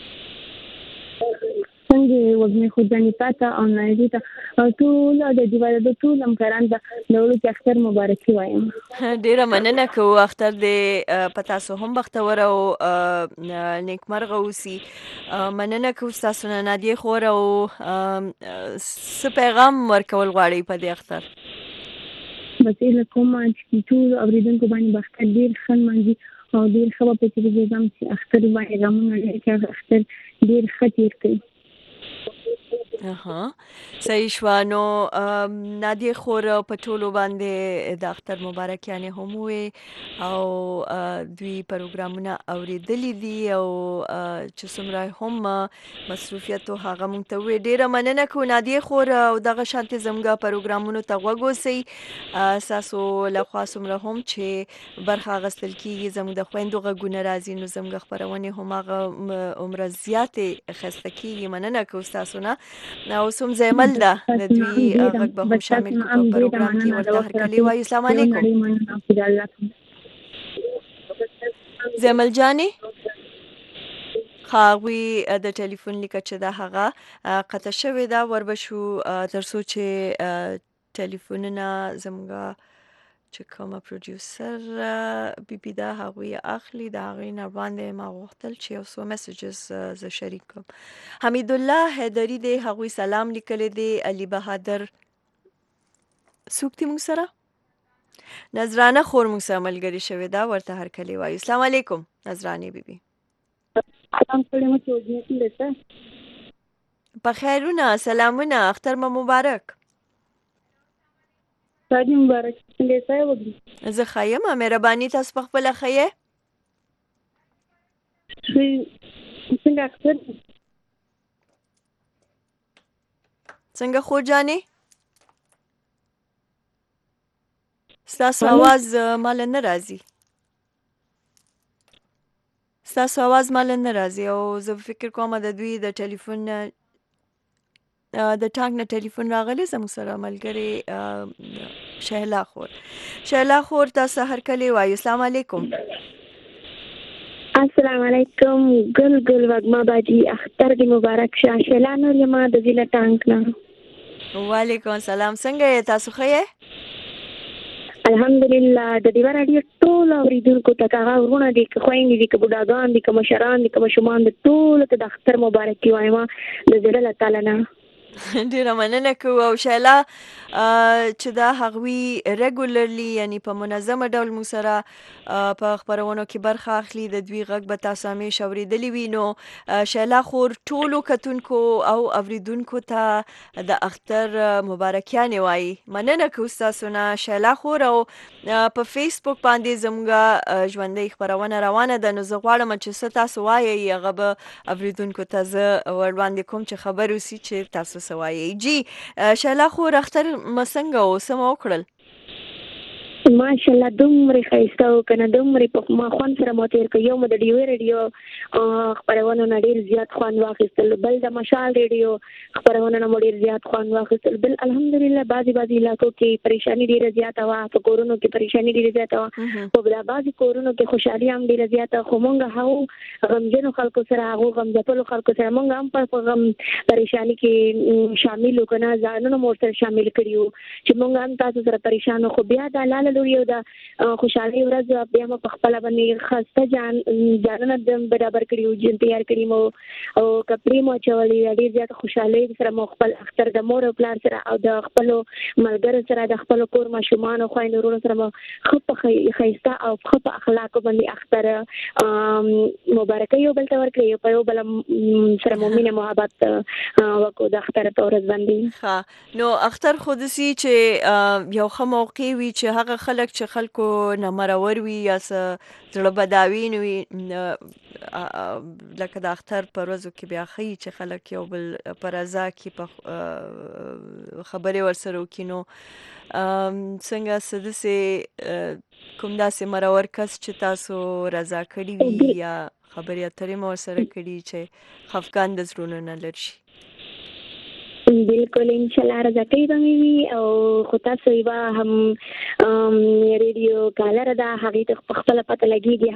څنګه وږمې خو ځانې پاته او نایلې ته ټول د دیواله د ټول همکاران ته د وړوکي اختر مبارکي وایم ډېره مننه کوو اختر دې په تاسو هم بختور او نیکمرغه اوسي مننه کوو ستاسو نه نادیه خور او څه پیغام ورکول غواړئ په دې اختر بس هیله کوم چې ټول اورېدونکو باندې به اختر ډېر ښه لمانځي او ډېر ښه به پکې وګرځم چې اختر باندې غمونه لري چې اختر ډېر ښه تېر کړي اها صحیح شوه نو نادیه خور په ټولو باندې د اختر مبارکیانې هم وې او دوی پروګرامونه اورېدلي دي او چې څومره هم مصروفیت و هغه موږ ته وویل ډېره مننه کوو نادیه خور او دغه شانتې زموږ پروګرامونو ته غوږ اوسئ ستاسو لخوا څومره هم چې برخه اخیستل کېږي زموږ د خویندو غږونه راځي نو زموږ خپرونې هماغه عمره زیاتې اخیسته کېږي مننه کوو ستاسو نه او سم زیمل ده د دوی غږ به هم شامل کړو په پروګرام کې ورته هرکلی وایو السلام علیکم زیمل جانې ښه هغوی د ټلیفون لیکه چې ده هغه قطع شوې ده ور به شو تر څو چې ټلیفونونه زموږ چې کومه پروډوسر بي بي ده هغوی یې اخلي د هغې نه وړاندې ما غوښتل چې یو څو میسیجز زه شریک کړم. حمیدالله حیدري دی هغوی سلام لیکلی دی. علي بهادر څوک دي موږ سره؟ نذرانه خور موږ سره ملګرې شوې ده ورته هرکلی وایو. السلام علیکم نذرانې بیبي. سلام سلام څنګه په خیرونه سلامونه اختر مو مبارک. سادي مبارک څنګه ځای وګړي زه ښه یم مهرباني تاسو په خپله ښه یې؟ څنګه اختر څنګه خور جانې؟ ستاسو اواز ماله نه راځي ستاسو اواز ماله نه راځي او زه فکر کوم د دوی د ټلیفون د ټانک نه ټلیفون راغلی زموږ سره ملګرې شهلا خور. شهلا خور تاسو هرکلی وایو. السلام علیکم. السلام علیکم ګل ګل وږمه باجي اختر دې مبارک شه. شهلا نور یم د ضلع ټانک نه. وعلیکم السلام. څنګه یې تاسو ښه یې؟ الحمدلله د دیوا راډیو ټول اوریدونکو ته هغه ورونه دي که خویندې دي که بوډاګان دي که مشران دي که ماشومان دي ټولو ته د اختر مبارکي وایم د زړه له تله نه. ډیره مننه کوو. او شیلا چې دا هغوی ریګولرلی یعنی په منظمه ډول موږ سره په خپرونو کې برخه اخلي د دوی غږ به تاسو همیشه اورېدلی وي. نو شیلا خور ټولو کتونکو او اوریدونکو ته د اختر مبارکیانې وایي. مننه کوو ستاسو نه شیلا خور. او په فیسبوک باندې زموږ ژوندۍ خپرونه روانه ده نو زه غواړم چې څه تاسو وایئ هغه به اوریدونکو ته زه وړاندې کوم چې خبر اوسي چې تاسو سوایي. جی شیلا خور اختر ما څنګه و څه مو وکړل؟ ماشاءالله دومره ښایسته و که نه دومره په ما خوند سره مو تېر کړ. یو مو د ډیوې ریډیو خپرونو نه ډېر زیات خوند واخیستل، بل د مشال ریډیو خپرونو نه مو ډېر زیات خوند واخیستل، بل الحمدلله بعضې بعضې علاقو کې پریشاني ډېره زیاته وه، په کورونو کې پریشاني ډېره زیاته وه، خو د بعضې کورونو کې خوشحالي هم ډېره زیاته. خو مونږ هغو غمجنو خلکو سره هغو غمځپلو خلکو سره مونږ هم په غم پریشاني کې شامل وو که نه ځانونه مو ورسره شامل کړي وو چې مونږ هم تاسو سره پریشان وو. خو بیا د الله له لوري یو د خوشحالۍ ورځ بیا مو په خپله باندې ښایسته جان ځانونه برابر کړي وو، جن تیار کړي مو او کپړې مو اچولې. ډېر زیاته خوشحالۍ سره مو خپل اختر د مور او پلار سره او د خپلو ملګرو سره د خپلو کور ماشومانو خویندو وروڼو سره مو ښه په ښایسته او ښه په اخلاقو باندې اختر مبارکۍ یو بل ته ورکړې، یو په یو بله سره مو مینه محبت وکړو د اختر په ورځ باندې. ښه نو اختر خو داسې چې یو ښه موقع وي چې هغه خلک چې خلکو نه مرور وي یا څه زړه بداوین وي لکه د اختر په ورځو کې بیا ښیي چې خلک یو بل په رضا کې په خبرې ورسره وکړي. نو څنګه څه داسې کوم داسې مرور کس چې تاسو رضا کړي وي یا خبرې اترې مو ورسره کړي چې خفګان د زړونو نه لرې شي؟ بالکل انشاءالله رضاکۍ به مې وي. او خو تاسو یوه هم ریډیو کالره ده هغې ته په خپله پته لګېږي.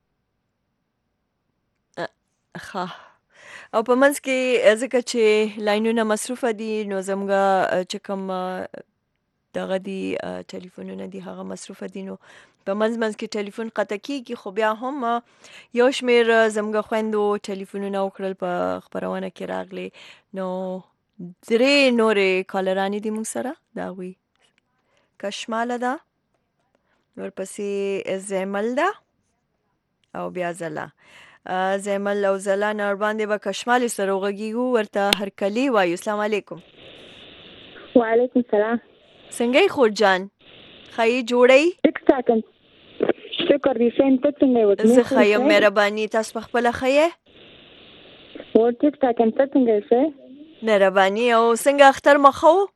ښه او په منځ کې ځکه چې لاینونه مصروفه دي نو زموږ چې کوم دغه دي ټلیفونونه دي هغه مصروفه دي نو په منځ منځ کې ټلیفون قطع کېږي. خو بیا هم یو شمېر زموږ خویندو ټلیفونونه وکړل په خپرونه کې راغلې. نو درې نورې کالرانې دي موږ سره د هغوی کشماله ده، ورپسې زیمل ده او بیا زله. زیمل او زله نه ورباندې به کشمالې سره وغږېږو ورته هرکلي وایو. السلام علیکم. وعلیکم السلام. څنګه یې خور جان ښه یې جوړی؟ شکر دې سین ته څنګه یې؟ زه ښه یم مهرباني. تاسو په خپله ښه یې؟ هو ټیک ټاک یم. ته څنګه یې؟ مهرباني. او څنګه اختر مو ښه و؟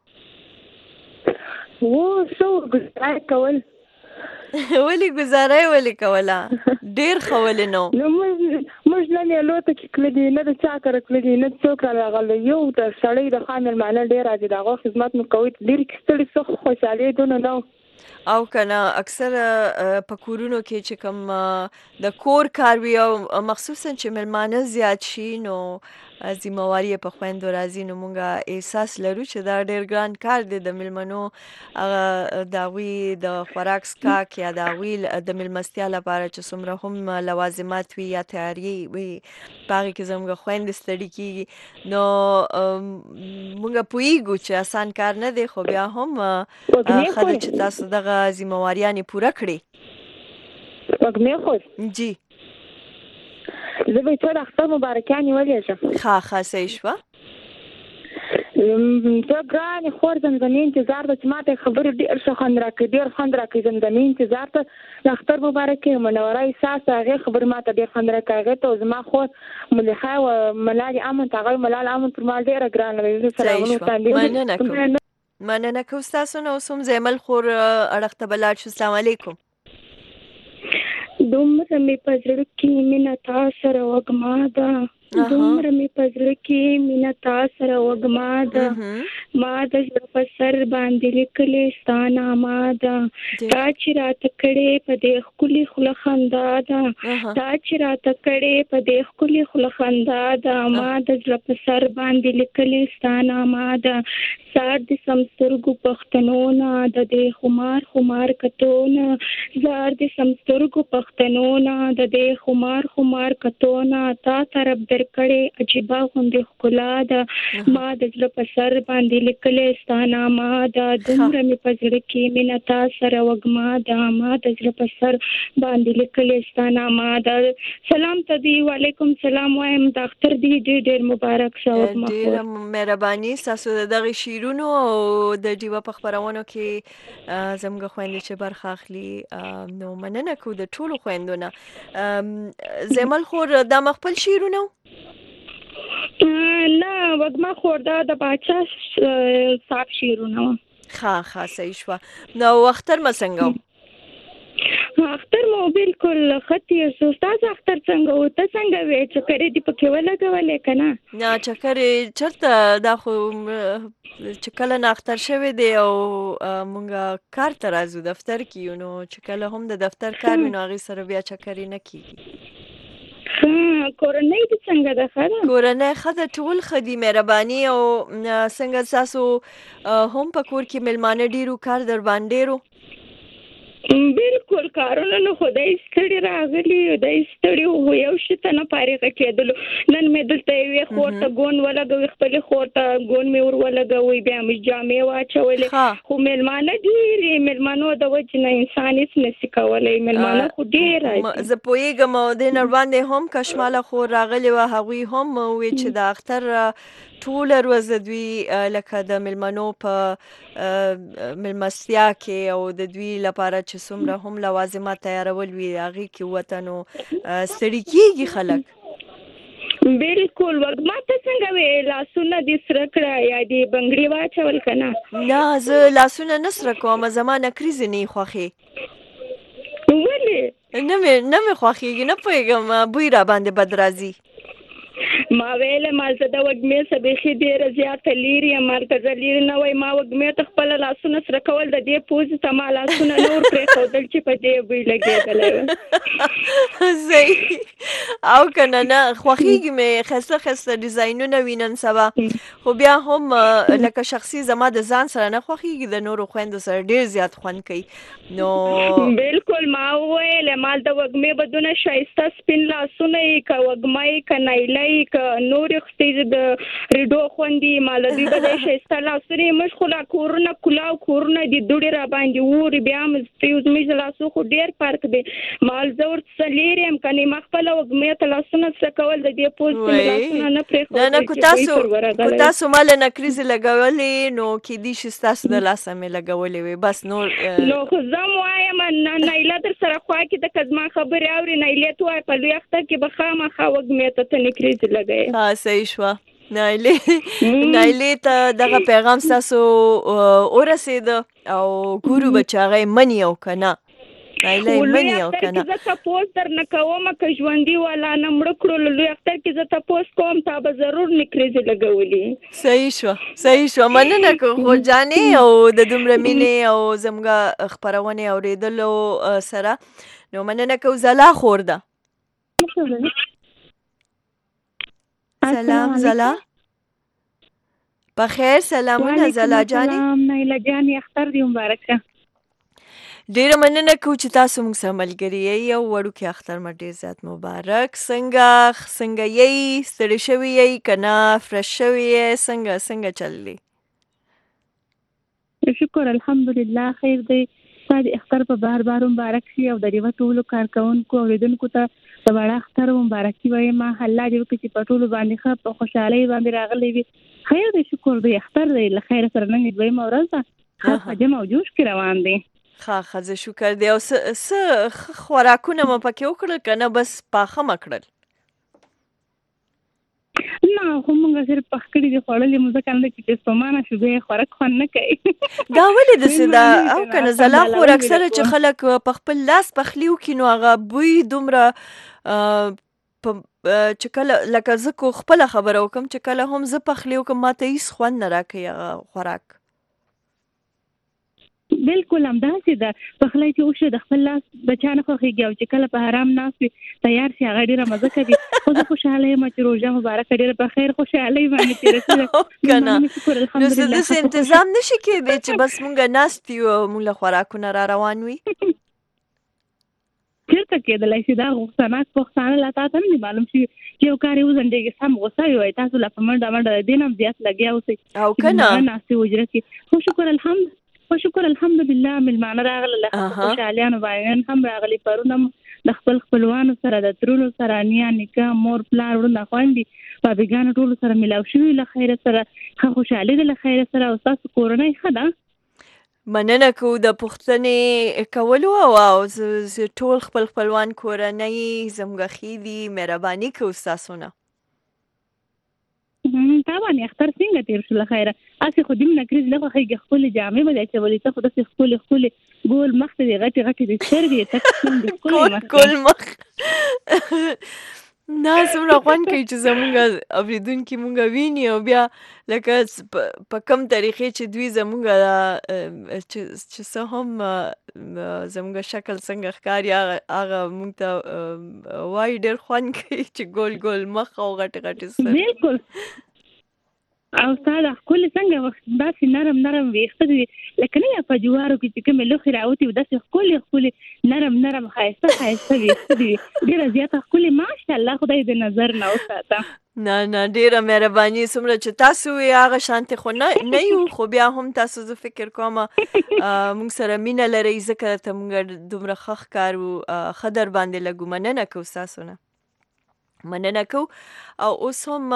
و ښه و ګزاره کول. ولې ګزاره یې ولې کوله؟ ډېر ښه ولې نو؟ نو موږ موږ نه میلو ته کې کړي دي نه د چا کره کړي دي نه څوک راغلی. یو د سړی د ښه مېلمانه ډېر راځي د هغو خدمت مو کوئ ډېر ستړي څه خوشحالېدو نه نه. او کنه اکثره په کورونو کې چې کوم د کور کار وي او مخصوصا چې مېلمانه زیات شي نو ذمہواري یې په خویندو راځي نو مونږه احساس لرو چې دا ډېر ګران کار دی د مېلمنو هغه د هغوی د خوراک څښاک یا د هغوی د مېلمستیا لپاره چې څومره هم لوازمات وي یا تیاري وي په هغې کې زموږ خویندې ستړي کېږي نو مونږ پوهېږو چې اسان کار نه دی خو بیا هم ښه ده چې تاسو دغه ذمہواریانې پوره کړې وږمې خور جی زه به ټول اختر مبارکیانې ولېږم ښه ښه صحیح شوه ته ګرانې خور زمزمې انتظار ده چې ما ته خبرې ډېر ښه خوند راکوي ډېر خوند راکوي زمزمې انتظار ته د اختر مبارک یم منوره احساس هغې خبرې ما ته ډېر خوند راکوي هغې ته زما خور ملیحه و ملال امن ته هغه ملال امن پر ما ډېره ګرانه صحیح شوه مننه کوم مننه کوم ستاسو نه اوس هم زیمل خور اړخ ته به لاړ شو السلام علیکم دومره مې په زړه کې مینه تا سره وږمه ده دومره مې په زړه کې مینه تا سره وږمه ده ما د زړه په سر باندې لیکلې ستا نامه ده تا چې راته کړې په دې ښکلې خوله خندا ده تا چې راته کړې په دې ښکلې خوله خندا ده ما د زړه په سر باندې لیکلې ستا نامه ده سار د سمسترګو پښتنو نه د دې خمار خمار کتو نه زار د سمسترګو پښتنو نه د دې خمار خمار کتو نه تا طرف در کړې عجیبه غوندې ښکلا ده ما د زړه په سر باندې لیکلې ستا نامه ده دومره مې په زړه کې مینه تا سره وږمه ده ما د زړه په سر باندې لیکلې ستا نامه ده سلام ته دی وعلیکم سلام وایم د اختر دی ډېر ډېر مبارک شه وږمه ډېره مهرباني ستاسو د دغې شعرونو او د ډیوه په خپرونو کې زموږ خویندې چې برخه اخلي نو مننه کوو د ټولو خویندو نه زیمل خور دا مخپل شعرونه نه وږمه خور دا د باچا صاحب شعرونه ښه ښه صحیح شوه نو اختر مو څنګه اختر مو بالکل ښه تېر شو ستاسو اختر څنګه و ته څنګه وې چکرې دې پکې ولګولې که نه نه چکرې چېرته دا خو چې کله نه اختر شوی دی او مونږ کار ته راځو دفتر کې یو نو چې کله هم د دفتر کار وي نو هغې سره بیا چکرې نه کېږي کورنۍ دې څنګه ده ښه ده کورنۍ ښه ده ټول ښه دي مهرباني او څنګه ستاسو هم په کور کې مېلمانه ډېر وو کار در باندې ډېر وو بالکل کارونه نو خدای ستړي راغلي دی ستړي وو یو شي ته نه فارغه کېدلو نن مې دلته یوې خور ته ګون ولګوي خپلې خور ته ګون مې ور ولګوي بیا مې جامې واچولې خو مېلمانه ډېرې مېلمنو د وجې نه انسان هېڅ نشي کولی مېلمانه خو ډېر راځي زه پوهېږم او دې نه وړاندې هم کشماله خور راغلې وه هغوی هم وویل چې د اختر ټوله ورځ دوی لکه د مېلمنو په مېلمستیا کې او د دوی لپاره چې څومره هم لوازمات تیارول وي هغې کې وته نو ستړي کېږي خلک بالکل وږمه ته څنګه وې لاسونه دې سره کړه یا دې بنګړي واچول که نه نه زه لاسونه نه سره کوم زما نکریزې نه یې خوښې ولې نه مې نه مې خوښېږي نه پوهېږم بوی را باندې بد راځي ما ویله ما زه د وږمې څه بیخي ډېره زیاته لرې یم هلته زه لرې نه وای ما وږمې ته خپله لاسونه سره کول د دې پوزې ته ما لاسونه نور پرېښودل چې په دې بوی لګېدلی و صحیح او که نه نه خوښېږي مې ښایسته ښایسته ډیزاینونه وي نن سبا خو بیا هم لکه شخصي زما د ځان سره نه خوښېږي د نورو خویندو سره ډېر زیات خوند کوي نو بالکل ما وویل ما د وږمې به دونه ښایسته سپین لاسونه یې که وږمه یې که نایله یې که نورې خستې د ریډو خوندې ما له دوی به دی ښایسته لاسونه یې موږ خو لا کورونه کلاو کورونه دي دوړې را باندې اوري بیا هم زموږ د لاسو خو ډېر فرق دی ما زه ورڅخه لرې یم که نه ما خپله وږمې ته لاسونه سره کول د دې پوز ته مې لاسونه نه پرېښودل نه که تاسو که تاسو ما له نکریزې لګولې نو کیدای شي ستاسو د لاسه مې لګولې وي بس نور نو خو زه م وایم نایله در سره خوا کې ده که زما خبرې اوري نایلې ته وایه په لوی اختر کې به خامخا وږمې ته ته نکریزې لګوې ها صحیح شوه نایلې نایلې ته دغه پیغام ستاسو ورسېده او ګورو به چې هغه یې مني او که نه نایله لوی منی او اختر کنه کې زه تپوس درنه کوم که ژوندي والا نه مړه کړو لوی اختر کې زه تپوس کوم تا به ضرور نکریزې لګولي. صحیح شو صحیح شو مننه کو خو جانې او د دومره مینې او زموږ خپرونې اورېدلو سره نو مننه کو زلا خور ده. سلام زلا بخیر سلامونه زلا جانې. سلام نایله جانې اختر دې مبارک شه. ډیره مننه کوم چې تاسو موږ سره ملګري یې او وړوکی اختر مو ډیر زیات مبارک. څنګه څنګه یې ستړي شوي یې کنه فرش شوي یې څنګه څنګه چل دی؟ شکر الحمدلله خیر دی. ستا د اختر په بار بار مبارک شي او د ریوه ټولو کارکوونکو اوریدونکو ته د واړه اختر مبارکي وایم. الله دې وکړي چې په ټولو باندې ښه په خوشحالۍ باندې راغلی وي. خیر دی شکر دی اختر دی له خیر سره نن دویمه ورځ ده. ښه په جمع او جوش کې روان دی. ښه ښه زه شکر دی. او څه خوراکونه مو پکې وکړل که نه بس پاخه مه کړل؟ نه خو مونږ صرف پخ کړي دي خوړلي مو ځکه نه چې ستومانه شو بیا خوراک خوند نه کوي. دا ولې داسې ده او که نه زلا خور اکثره چې خلک په خپل لاس پخلي وکړي نو هغه بوی دومره چې کله لکه زه کو خپله خبره وکړم چې کله هم زه پخلی وکړم ما ته هېڅ خوند نه راکوي هغه خوراک. بالکل همداسې ده. پخلی چې وشي د خپل لاس بچا نه خوښېږي او چې کله په حرام ناست وي تیار شي هغه ډېره مزه کوي. خو زه خوشحاله یم چې روژه مبارکه ډېره په خیر خوشحالۍ باندې تېره شوې که نه نو څه داسې انتظام نه شي کېدی چې بس مونږ ناست یو او مونږ له خوراکونه را روان وي؟ چېرته کېدلی شي دا غوښتناک پښتانه لا تا ته نه دي معلوم شوي چې یو کار یې وځنډېږي سم غوسه وي وایي تاسو لا په منډه منډه د دې نه هم زیات لګیا اوسئ او که نه ناستې حجره کې. خو شکر الحمد خو شکر الحمدلله مېلمانه راغله له خوشحالیانو باندې هم راغلي. پرون هم د خپل خپلوانو سره د ترونو سره نیا نیکه مور پلار وروڼه خویندې بابیګانو ټولو سره میلاو شوي له خیره سره ښه خوشحالي ده له خیره سره. او ستاسو کورنۍ ښه ده؟ مننه کوو د پوښتنې کولو او ټول خپل خپلوان کورنۍ زموږ ښې دي. مهرباني کوو ستاسو نه. تا باندې اختر څنګه تېر شو له خیره؟ هسې خو دیم نکریز نه خوښېږي ښکلې جامې به دې اچولې ته خو داسې ښکلې ښکلې ګول مخ ته دې غټې غټې دې سترګې دې تک شونډې ښکلې ګول مخ نه څومره خوند کوي چې زموږ اورېدونکي موږ ویني او بیا لکه په کوم طریقې چې دوی زموږ چې څه هم زموږ شکل څنګه ښکاري هغه موږ ته وایي ډېر خوند کوي چې ګول ګول مخ او غټې غټې سترګې. بالکل او ستا دا ښکلې څنګه داسې نرم نرم ویښته دي لکه نه یا په جوارو کې چې کومې لوښې راوتې وي داسې ښکلې ښکلې نرم نرم ښایسته ښایسته ویښته دي ډېره زیاته ښکلې ماشاءالله خدای دې نظر نه وساته. نه نه ډېره مهرباني. څومره چې تاسو وي هغه شانتې خو نه یو خو بیا هم تاسو زه فکر کوم موږ سره مینه لرئ ځکه ته موږ دومره ښه ښکارو. ښه در باندې لګو. مننه کوو ستاسو نه مننه کوو. او اوس هم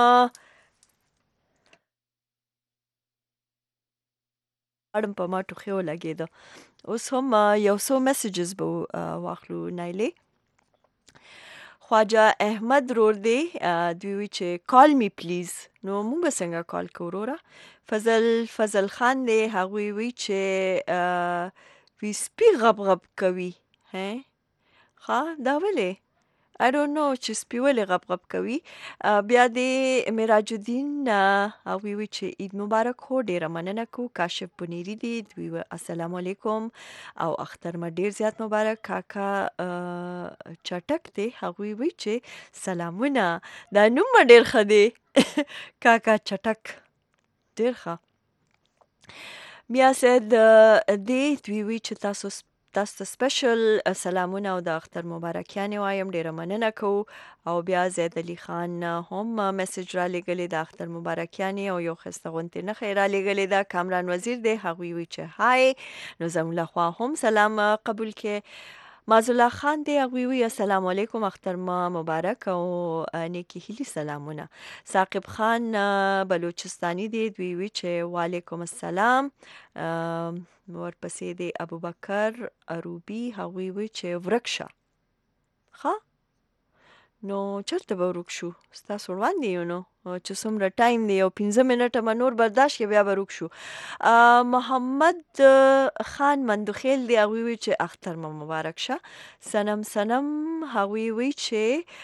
اړم په ما ټوخی ولګېده. اوس هم یو څو میسیجز به واخلو نایلې. خواجه احمد رور دی دوی وی چې کال می پلیز. نو مونږ به څنګه کال کوو وروره؟ فضل فضل خان دی هغوی وی چې وی سپي غب غب کوي. ښه دا ولې؟ I don't know چې سپي ولې غب غب کوي. بیا د معراج الدین هغوی وی چې عید مبارک هو ډېره مننه کوو. کاشف بنیری دی دوی وی السلام علیکم او اختر مو ډېر زیات مبارک. کاکا چټک دی هغوی وی چې سلامونه. دا نوم مو ډېر ښه دی کاکا چټک ډېر ښه. بیا سید دی دوی وی چې تاسو تاسو ته سپیشل سلامونه او د اختر مبارکیانې وایم. ډېره مننه کوو. او بیا زید علي خان هم میسج را لېږلی د اختر مبارکیانې او یو ښایسته غوندې نښه را لېږلې ده. کامران وزیر دی هغوی وی چې های نو زموږ لخوا هم سلام قبول کړئ. معزالله خان دی هغوی وی السلام علیکم اختر ما مبارک او نیکی هیلي سلامونه. ثاقب خان بلوچستانی دی دوی وی چې وعلیکم السلام. ورپسې دی ابوبکر اروبي هغوی وی چې ورک شه. ښه نو چرته به ورک شو ستاسو وړاندې یو نو چې څومره ټایم دی یو پنځه منټه به نور برداشت کړي بیا به ورک شو. محمد خان مندوخیل دی هغوی وی چې اختر مو مبارک شه. سنم سنم هغوی وی چې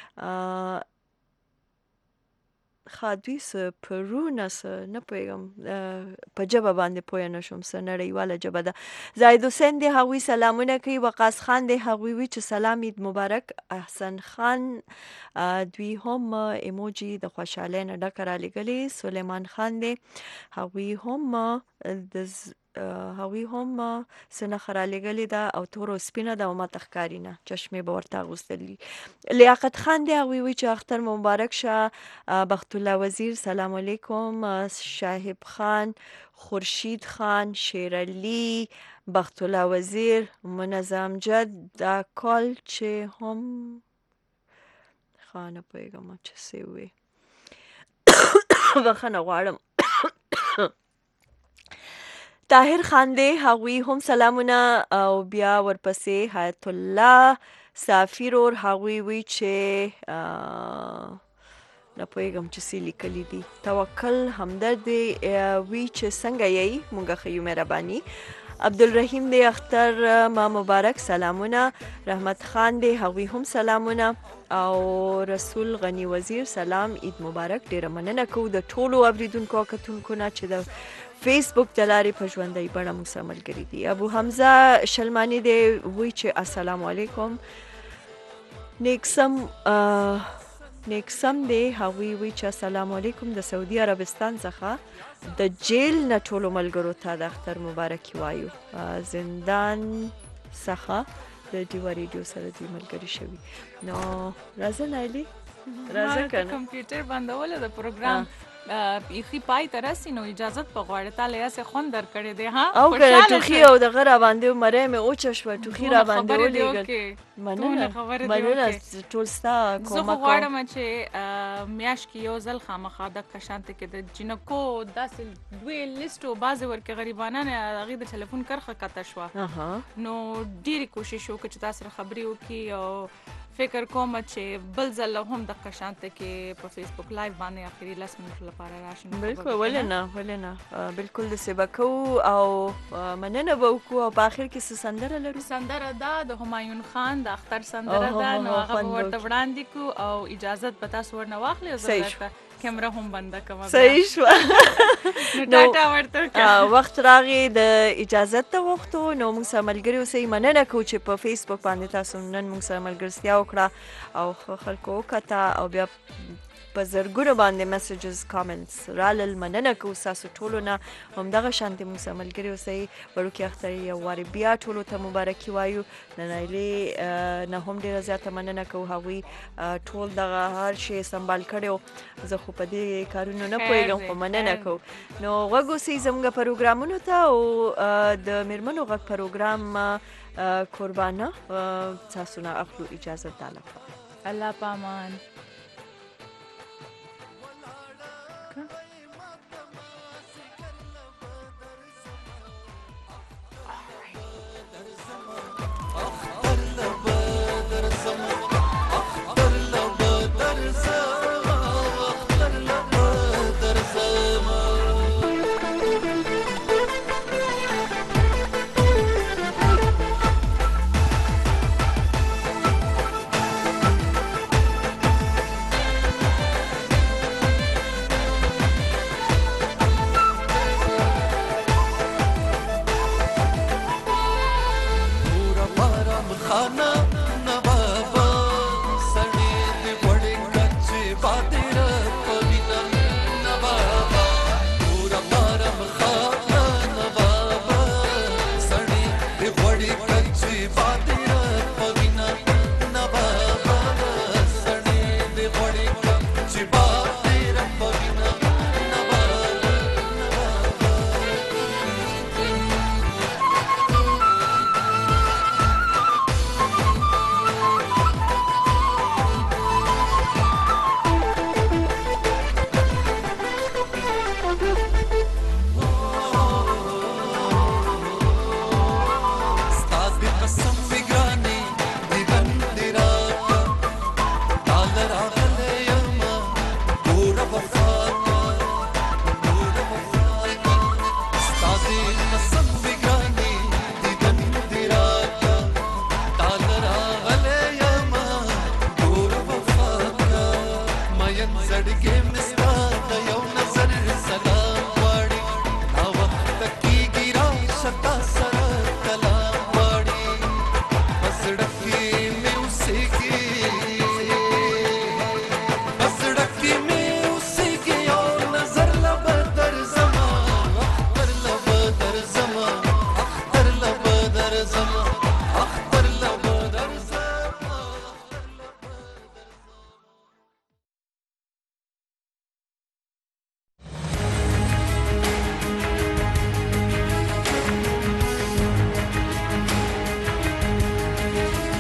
ښه دوی څه پرونه څه نه پوهېږم په ژبه باندې پوه نه شوم څه نړیواله ژبه ده. زاید حسین دی هغوی سلامونه کوي. وقاص خان دی هغوی وی چې سلام عید مبارک. احسن خان دوی هم ایموجي د خوشحالۍ نه ډکه رالیږلې. سلیمان خان دی هغوی هم د هغوی هم څه نښه رالیږلې ده او تور او سپینه ده او ماته ښکاري نه چشمې به ورته اغوستلي. لیاقت خان دی هغوی وی چې اختر مو مبارک شه. بخت الله وزیر سلام علیکم. شاهب خان خورشید خان شیر علي بخت الله وزیر منظم جد دا کال چې هم ښه نه پوهېږم چې څه وې بخښنه غواړم. طاهر خان دی هغوی هم سلامونه او بیا ورپسې حیات الله صافي رور هغوی وی چې نه پوهېږم چې څه لیکلي دي. توکل همدرد دی وی چې څنګه یې مونږ ښه یو مهرباني. عبدالرحیم دی اختر ما مبارک سلامونه. رحمت خان دی هغوی هم سلامونه او رسول غنی وزیر سلام عید مبارک. ډیره مننه کوو د ټولو اوریدونکو او کتونکو نه چې د فیسبوک د لارې په ژوندۍ بڼه موږ سره ملګري دي. ابو حمزه شلمانی دی وی چې السلام علیکم. نیکسم نیکسم دی هغوی وی چې السلام علیکم د سعودي عربستان څخه د جیل نه ټولو ملګرو ته د اختر مبارکي وایو. زندان څخه د ډیوا ریډیو سره دوی ملګري شوي. نو راځه نایلي راځه که نه کمپیوټر بندوله د پروګرام بیخي پای ته رسي نو اجازت په غواړې تا له یاسې خوند درکړی دی ها او که ټوخي او دغه راباندې مری مې اوچه شوه ټوخي راباندې ولېږل. مننه مننه ټول ستا کومک زه خو غواړم چې میاشت کې یو ځل خامخا دغه شانته کې د جینکو داسې دوی لیسټو بعضې ورکې غریبانان هغې د ټلیفون کرښه کته شوه نو ډېرې کوشش وکړه چې تا سره خبرې وکړي او فکر کوم چې بل ځل هم دغه شانته کې په فیسبوک لایو باندې اخري لس منټو لپاره راشي. بالکل ولې نه ولې نه بالکل داسې به کوو او مننه به وکړو او په آخر کې څه سندره لرو. سندره ده د همایون خان د اختر سندره ده نو هغه به ورته وړاندې کړو او اجازت به تاسو ورنه واخلئ او زه درته کیمره هم بنده کوم. صحیح شوه. نو ټاټا ورته وخت راغی د اجازت ته وختو نو موږ سره ملګري اوسئ. مننه کوو چې په فیسبوک باندې تاسو نن موږ سره ملګرتیا وکړه او ښه خلکو وکته او بیا په زرګونو باندې میسیجز کامنټس رالل. مننه کوو ستاسو ټولو نه همدغه شانتې موږ سره ملګري اوسئ. وړوکي اختر یو وارې بیا ټولو ته مبارکي وایو. د نایلې نه هم ډېره زیاته مننه کوو. هغوی ټول دغه هر شی سنبال کړی و زه خو په دې کارونو نه پوهېږم خو مننه کوو. نو غوږ اوسئ زموږ پروګرامونو ته او د میرمنو غږ پروګرام قربانه تاسو نه اخلو اجازه تعالی الله پامان. خانه